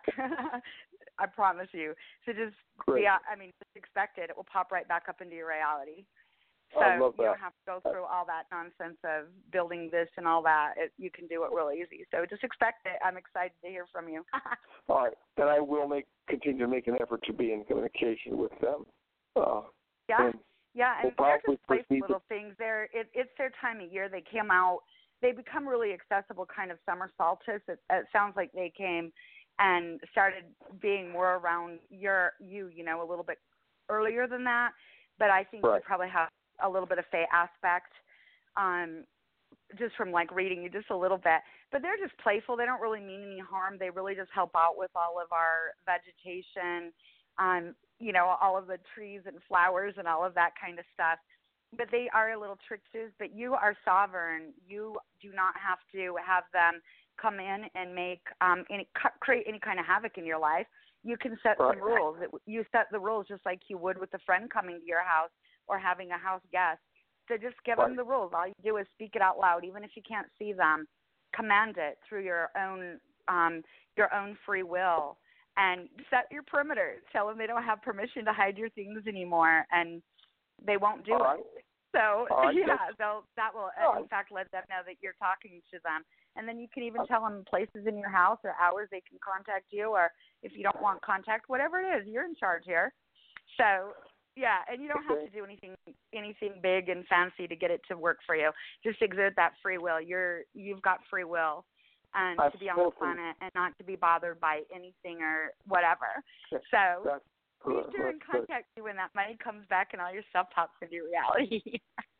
I promise you. So just, Great. yeah, I mean, just expect it. It will pop right back up into your reality. So I love that. you don't have to go through all that nonsense of building this and all that. It, you can do it real easy. So just expect it. I'm excited to hear from you. All right. And I will make continue to make an effort to be in communication with them. Uh, yeah. And yeah. And we'll they're just playful proceed little things. They're, it, it's their time of year. They came out. They become really accessible kind of summer solstice. It, it sounds like they came and started being more around your you, you know, a little bit earlier than that. But I think right. you probably have a little bit of fae aspect, um, just from like reading you just a little bit. But they're just playful. They don't really mean any harm. They really just help out with all of our vegetation, um, you know, all of the trees and flowers and all of that kind of stuff. But they are little tricksters. But you are sovereign. You do not have to have them come in and make um, any create any kind of havoc in your life. You can set right. some rules. You set the rules just like you would with a friend coming to your house or having a house guest. So just give right. them the rules. All you do is speak it out loud, even if you can't see them. Command it through your own um, your own free will, and set your perimeters. Tell them they don't have permission to hide your things anymore, and they won't do all it. Right. So right. yeah, they'll, that will all in right. fact let them know that you're talking to them, and then you can even tell them places in your house or hours they can contact you, or if you don't want contact, whatever it is, you're in charge here. So. Yeah, and you don't have to do anything anything big and fancy to get it to work for you. Just exert that free will. You're you've got free will, and I've to be on the spoken. planet and not to be bothered by anything or whatever. That's, so that's, be sure and contact you when that money comes back and all your stuff pops into reality.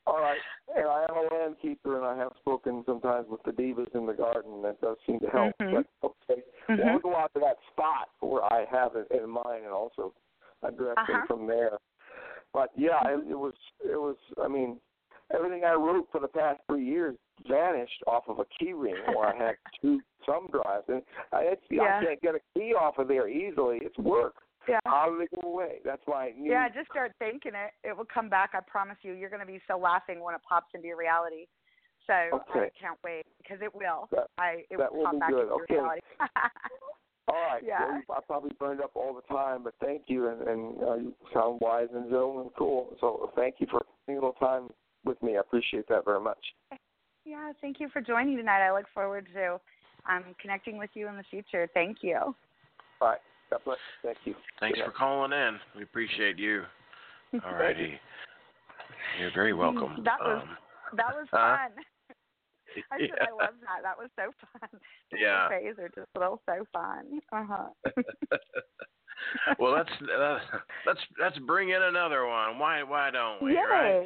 All right. And I am a land keeper, and I have spoken sometimes with the divas in the garden. That does seem to help. Mm-hmm. But okay, mm-hmm. well, I'll go out to that spot where I have it in mind, and also address uh-huh. them from there. But yeah, it, it was. It was. I mean, everything I wrote for the past three years vanished off of a key ring where I had two thumb drives, and I, it's, yeah. I can't get a key off of there easily. It's work. Yeah. How do they go away? That's why. New... Yeah, just start thinking it. It will come back. I promise you. You're going to be so laughing when it pops into your reality. So okay. I can't wait because it will. That, I it that will will pop be back good. into Okay. your reality. All right. Yeah. Well, I probably burned up all the time, but thank you, and, and uh, you sound wise and gentle and cool. So thank you for taking a little time with me. I appreciate that very much. Yeah, thank you for joining tonight. I look forward to um, connecting with you in the future. Thank you. All right. God bless. Thank you. Thanks yeah. for calling in. We appreciate you. All righty. You're very welcome. That was um, that was huh? fun. I said yeah. I love that. That was so fun. The yeah. phase are just little so fun. Uh huh. Well, let's uh, let's let's bring in another one. Why why don't we? Yay. Right?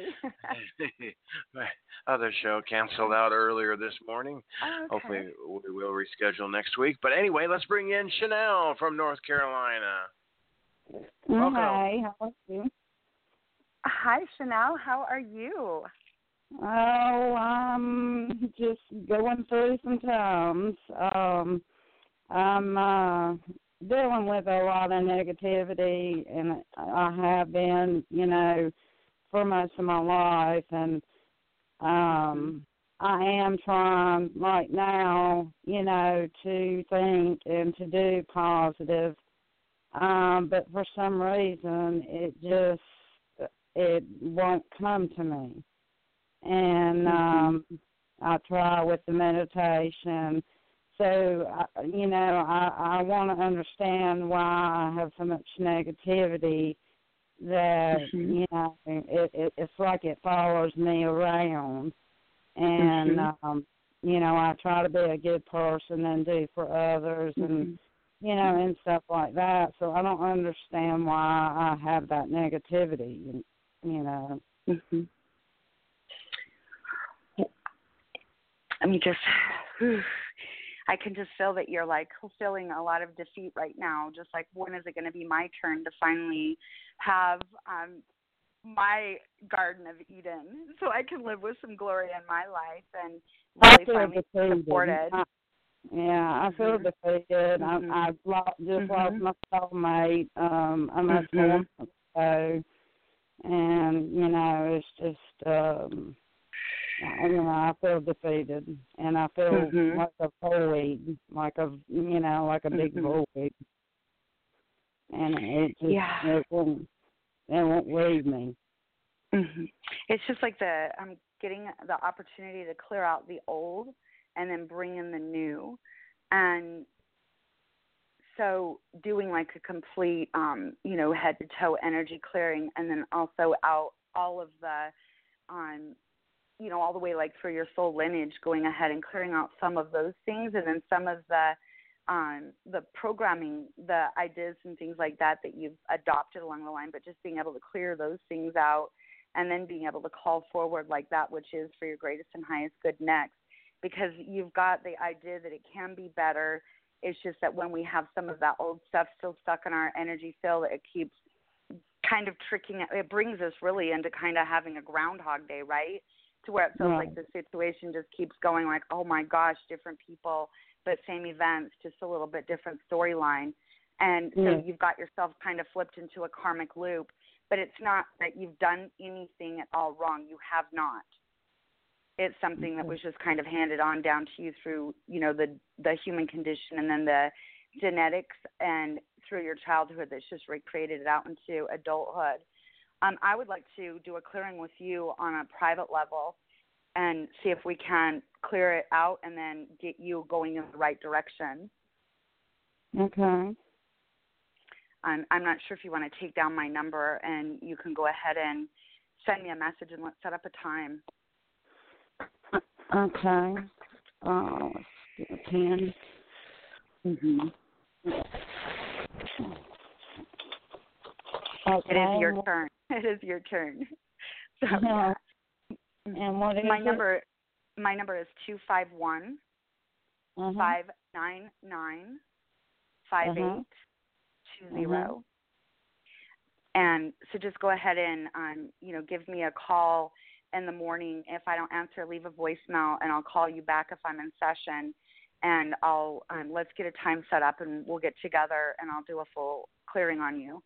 My other show canceled out earlier this morning. Okay. Hopefully we will reschedule next week. But anyway, let's bring in Chanel from North Carolina. Welcome. Hi, how are you? Hi, Chanel. How are you? Oh, I'm just going through some times. Um, I'm uh, dealing with a lot of negativity, and I have been, you know, for most of my life. And um, I am trying right now, you know, to think and to do positive. Um, but for some reason, it just, it won't come to me. And um, I try with the meditation. So, uh, you know, I, I want to understand why I have so much negativity that, mm-hmm. you know, it, it, it's like it follows me around. And, mm-hmm. um, you know, I try to be a good person and do for others mm-hmm. and, you know, and stuff like that. So I don't understand why I have that negativity, you know. Mm-hmm. I mean, just, whew, I can just feel that you're, like, feeling a lot of defeat right now, just like, when is it going to be my turn to finally have um, my Garden of Eden so I can live with some glory in my life and really finally be supported. I, yeah, I feel mm-hmm. defeated. Mm-hmm. I, I've lost, just mm-hmm. lost my soulmate um, a month mm-hmm. ago, and, you know, it's just... Um, I, you know, I feel defeated, and I feel mm-hmm. like a void, like a, you know, like a big mm-hmm. void, and it just, yeah. it won't, it won't leave me. Mm-hmm. It's just like the I'm getting the opportunity to clear out the old, and then bring in the new, and so doing like a complete, um, you know, head to toe energy clearing, and then also out all of the, um. you know, all the way like through your soul lineage, going ahead and clearing out some of those things, and then some of the um, the programming, the ideas and things like that that you've adopted along the line, but just being able to clear those things out, and then being able to call forward like that which is for your greatest and highest good next, because you've got the idea that it can be better. It's just that when we have some of that old stuff still stuck in our energy field, it keeps kind of tricking, it brings us really into kind of having a Groundhog Day, right? To where it feels yeah. like the situation just keeps going like, oh my gosh, different people, but same events, just a little bit different storyline. And so yeah. you've got yourself kind of flipped into a karmic loop, but it's not that you've done anything at all wrong. You have not. It's something okay. that was just kind of handed on down to you through, you know, the, the human condition, and then the genetics, and through your childhood that's just recreated it out into adulthood. Um, I would like to do a clearing with you on a private level and see if we can clear it out and then get you going in the right direction. Okay. Um, I'm not sure if you want to take down my number, and you can go ahead and send me a message, and let's set up a time. Okay. Oh, let's get a pen. Mm-hmm. Okay. It is your turn. It is your turn. So, yeah. And what is my it? number? My number is two five one Uh-huh. five nine nine five Uh-huh. eight two zero. And so just go ahead and um, you know, give me a call in the morning. If I don't answer, leave a voicemail, and I'll call you back if I'm in session. And I'll um, let's get a time set up, and we'll get together, and I'll do a full clearing on you.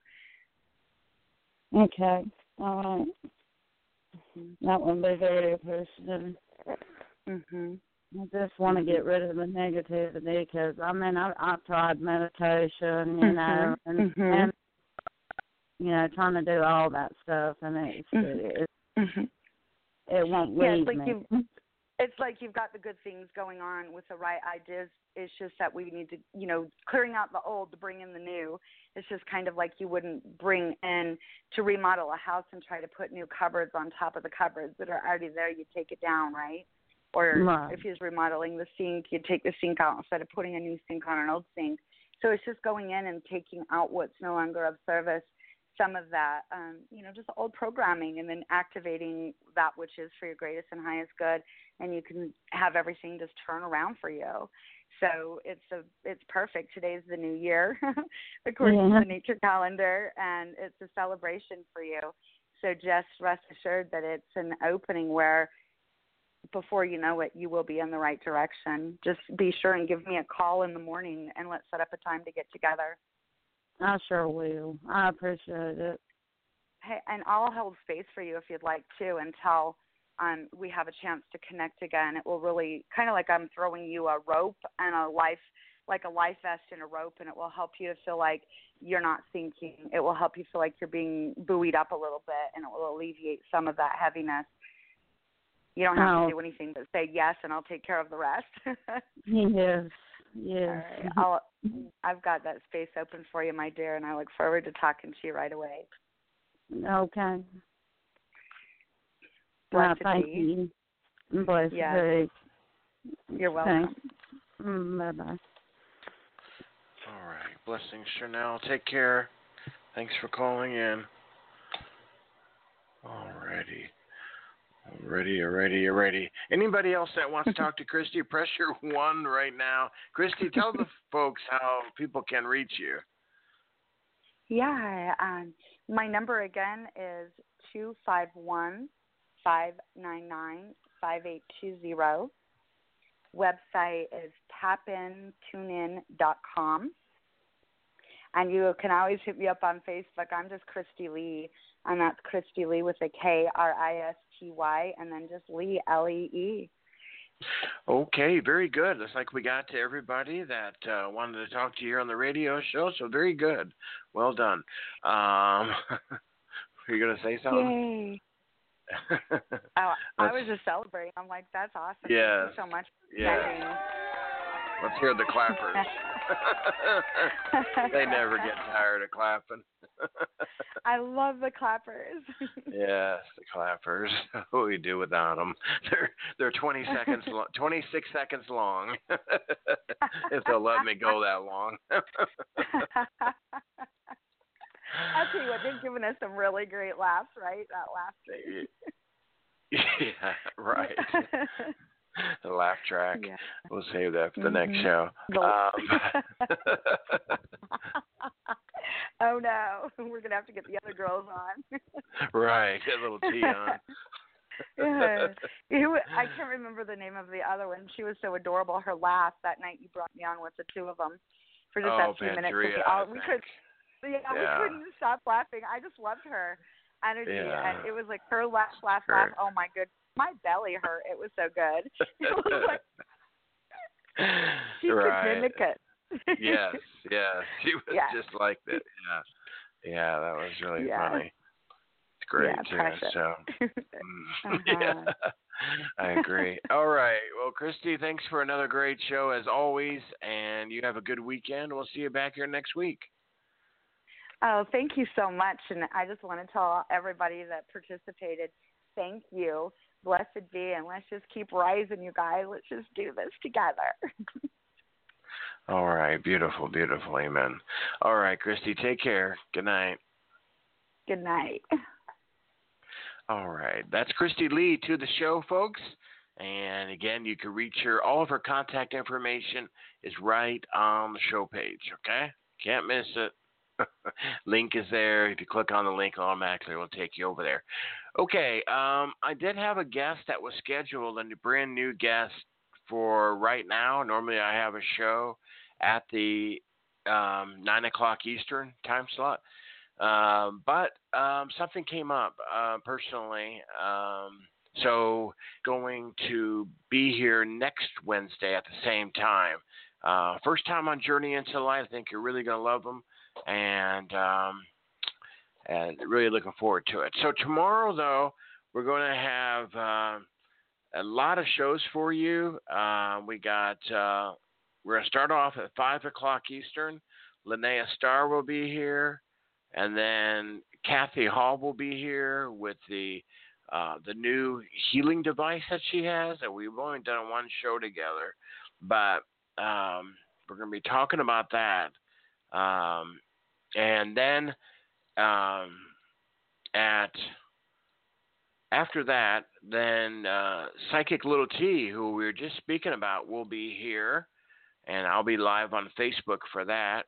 Okay. All right. Mm-hmm. That would be very appreciative. Mhm. I just want to get rid of the negativity because, I mean, I, I've tried meditation, you know, and, mm-hmm. and, you know, trying to do all that stuff, and it's, mm-hmm. it, mm-hmm. it won't yeah, leave it's like me. You've, it's like you've got the good things going on with the right ideas. It's just that we need to, you know, clearing out the old to bring in the new. It's just kind of like you wouldn't bring in to remodel a house and try to put new cupboards on top of the cupboards that are already there. You take it down, right? Or right. if you're remodeling the sink, you take the sink out instead of putting a new sink on an old sink. So it's just going in and taking out what's no longer of service, some of that, um, you know, just old programming, and then activating that which is for your greatest and highest good, and you can have everything just turn around for you. So it's a it's perfect. Today's the new year, according yeah. to the nature calendar, and it's a celebration for you. So just rest assured that it's an opening where, before you know it, you will be in the right direction. Just be sure and give me a call in the morning, and let's set up a time to get together. I sure will. I appreciate it. Hey, and I'll hold space for you if you'd like to until um, we have a chance to connect again. It will really, kind of like I'm throwing you a rope and a life, like a life vest and a rope, and it will help you to feel like you're not sinking. It will help you feel like you're being buoyed up a little bit, and it will alleviate some of that heaviness. You don't have oh. to do anything but say yes, and I'll take care of the rest. yes, yes. All right. I'll, I've got that space open for you, my dear, and I look forward to talking to you right away. Okay. Blessed well, thank be. you. Blessed yes. be. You're welcome. Thanks. Mm, bye-bye. All right. Blessings, Chanel. Take care. Thanks for calling in. All righty. Ready, ready, ready. Anybody else that wants to talk to Christy, press your one right now. Christy, tell the folks how people can reach you. Yeah, um, my number again is two five one, five nine nine, five eight two zero. Website is tap in tune in dot com. And you can always hit me up on Facebook. I'm just Christy Lee, and that's Christy Lee with a K R I S T Y, and then just Lee, L E E. Okay, very good. Looks like we got to everybody that uh, wanted to talk to you on the radio show, so very good. Well done. Um, were you going to say something? Yay. oh, I was just celebrating. I'm like, that's awesome. Yes. Thank you so much for yes. connecting. Let's hear the clappers. They never get tired of clapping. I love the clappers. Yes, the clappers. What do we do without them? They're they're twenty seconds, lo- twenty-six seconds long. If they'll let me go that long. I'll tell you what, they've given us some really great laughs, right? That laugh track. Yeah, right. The laugh track. Yeah. We'll save that for the mm-hmm. next show. Um, oh no, we're gonna have to get the other girls on. Right, get a little tea on. Yeah. I can't remember the name of the other one. She was so adorable. Her laugh that night you brought me on with the two of them for just oh, that few Panteria, minutes. We, all, we could, yeah, yeah, we couldn't stop laughing. I just loved her energy, yeah. and it was like her laugh, laugh, Her. laugh. Oh my goodness. My belly hurt. It was so good. It was like she right. could mimic it. Yes, yes. She was yeah. just like that. Yeah, yeah. That was really yeah. funny. It's great. Yeah, Yeah, precious. so, mm, uh-huh. yeah, I agree. All right. Well, Christy, thanks for another great show as always, and you have a good weekend. We'll see you back here next week. Oh, thank you so much. And I just want to tell everybody that participated, thank you. Blessed be, and let's just keep rising, you guys. Let's just do this together. All right. Beautiful, beautiful. Amen. All right, Christy, take care. Good night. Good night. All right. That's Christy Lee to the show, folks. And again, you can reach her. All of her contact information is right on the show page, okay? Can't miss it. Link is there. If you click on the link, automatically it will take you over there. Okay, um, I did have a guest that was scheduled, a brand new guest for right now. Normally I have a show at the um, nine o'clock Eastern time slot. Um, but um, something came up uh, personally. Um, so going to be here next Wednesday at the same time. Uh, first time on Journey into the Light. I think you're really going to love them. And, um, and really looking forward to it. So tomorrow, though, we're going to have uh, a lot of shows for you. Uh, we got uh, we're going to start off at five o'clock Eastern. Linnea Starr will be here. And then Kathy Hall will be here with the uh, the new healing device that she has. And we've only done one show together, but um, we're going to be talking about that. Um, and then um, at after that, then uh, Psychic Little T, who we were just speaking about, will be here, and I'll be live on Facebook for that.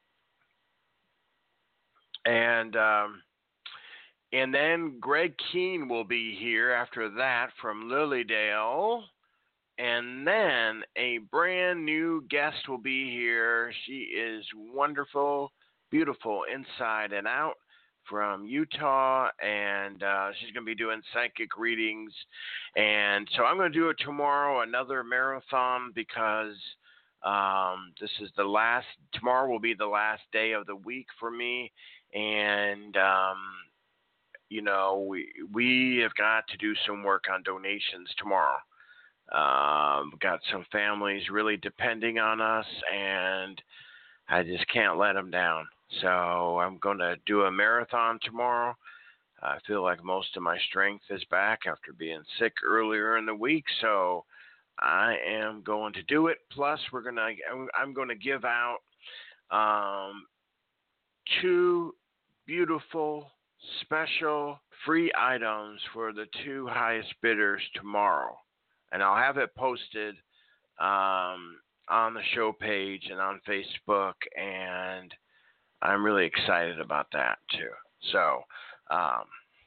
And um, and then Greg Keene will be here after that from Lilydale. And then a brand new guest will be here. She is wonderful, beautiful inside and out from Utah. And uh, she's going to be doing psychic readings. And so I'm going to do it tomorrow, another marathon, because um, this is the last, tomorrow will be the last day of the week for me. And, um, you know, we we have got to do some work on donations tomorrow. Um, we've got some families really depending on us, and I just can't let them down. So I'm going to do a marathon tomorrow. I feel like most of my strength is back after being sick earlier in the week, so I am going to do it. Plus, we're gonna I'm going to give out um, two beautiful, special, free items for the two highest bidders tomorrow. And I'll have it posted um, on the show page and on Facebook, and I'm really excited about that too. So, um,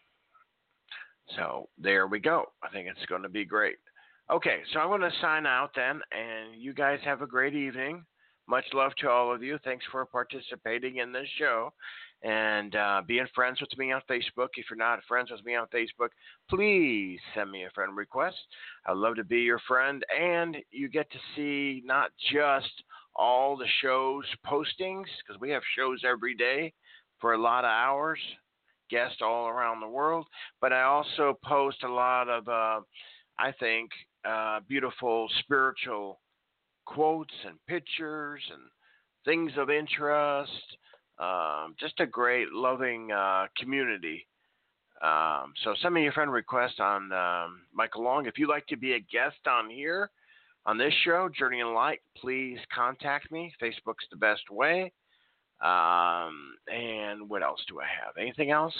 so there we go. I think it's going to be great. Okay, so I'm going to sign out then, and you guys have a great evening. Much love to all of you. Thanks for participating in this show and uh, being friends with me on Facebook. If you're not friends with me on Facebook, please send me a friend request. I'd love to be your friend, and you get to see not just all the shows postings, because we have shows every day for a lot of hours, guests all around the world, but I also post a lot of, uh, I think, uh, beautiful spiritual quotes and pictures and things of interest. Um, just a great, loving uh, community. Um, so send me a friend request on um, Michael Long. If you'd like to be a guest on here, on this show, Journey in Light, please contact me. Facebook's the best way. Um, and what else do I have? Anything else?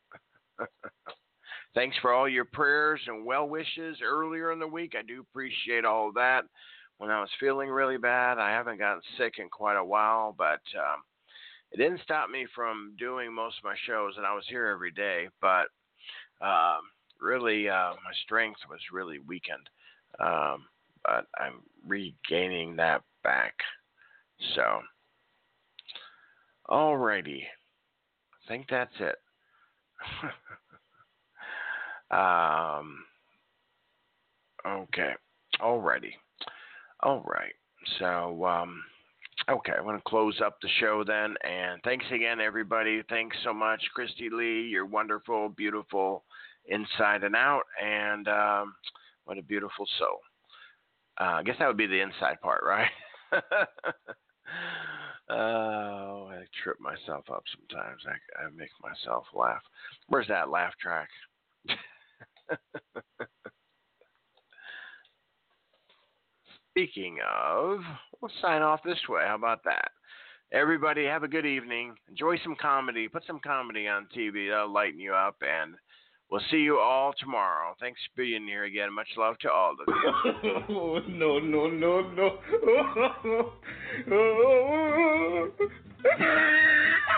Thanks for all your prayers and well wishes earlier in the week. I do appreciate all of that. When I was feeling really bad, I haven't gotten sick in quite a while, but um, it didn't stop me from doing most of my shows, and I was here every day. But um, really, uh, my strength was really weakened. Um, but I'm regaining that back. So, alrighty. I think that's it. um, okay. Alrighty. All right. So, um, okay, I'm going to close up the show then. And thanks again, everybody. Thanks so much, Christy Lee. You're wonderful, beautiful, inside and out. And um, what a beautiful soul. Uh, I guess that would be the inside part, right? Oh, I trip myself up sometimes. I, I make myself laugh. Where's that laugh track? Speaking of, we'll sign off this way. How about that? Everybody have a good evening. Enjoy some comedy. Put some comedy on T V. That'll lighten you up, and We'll see you all tomorrow. Thanks for being here again. Much love to all of you. Oh, no, no, no, no.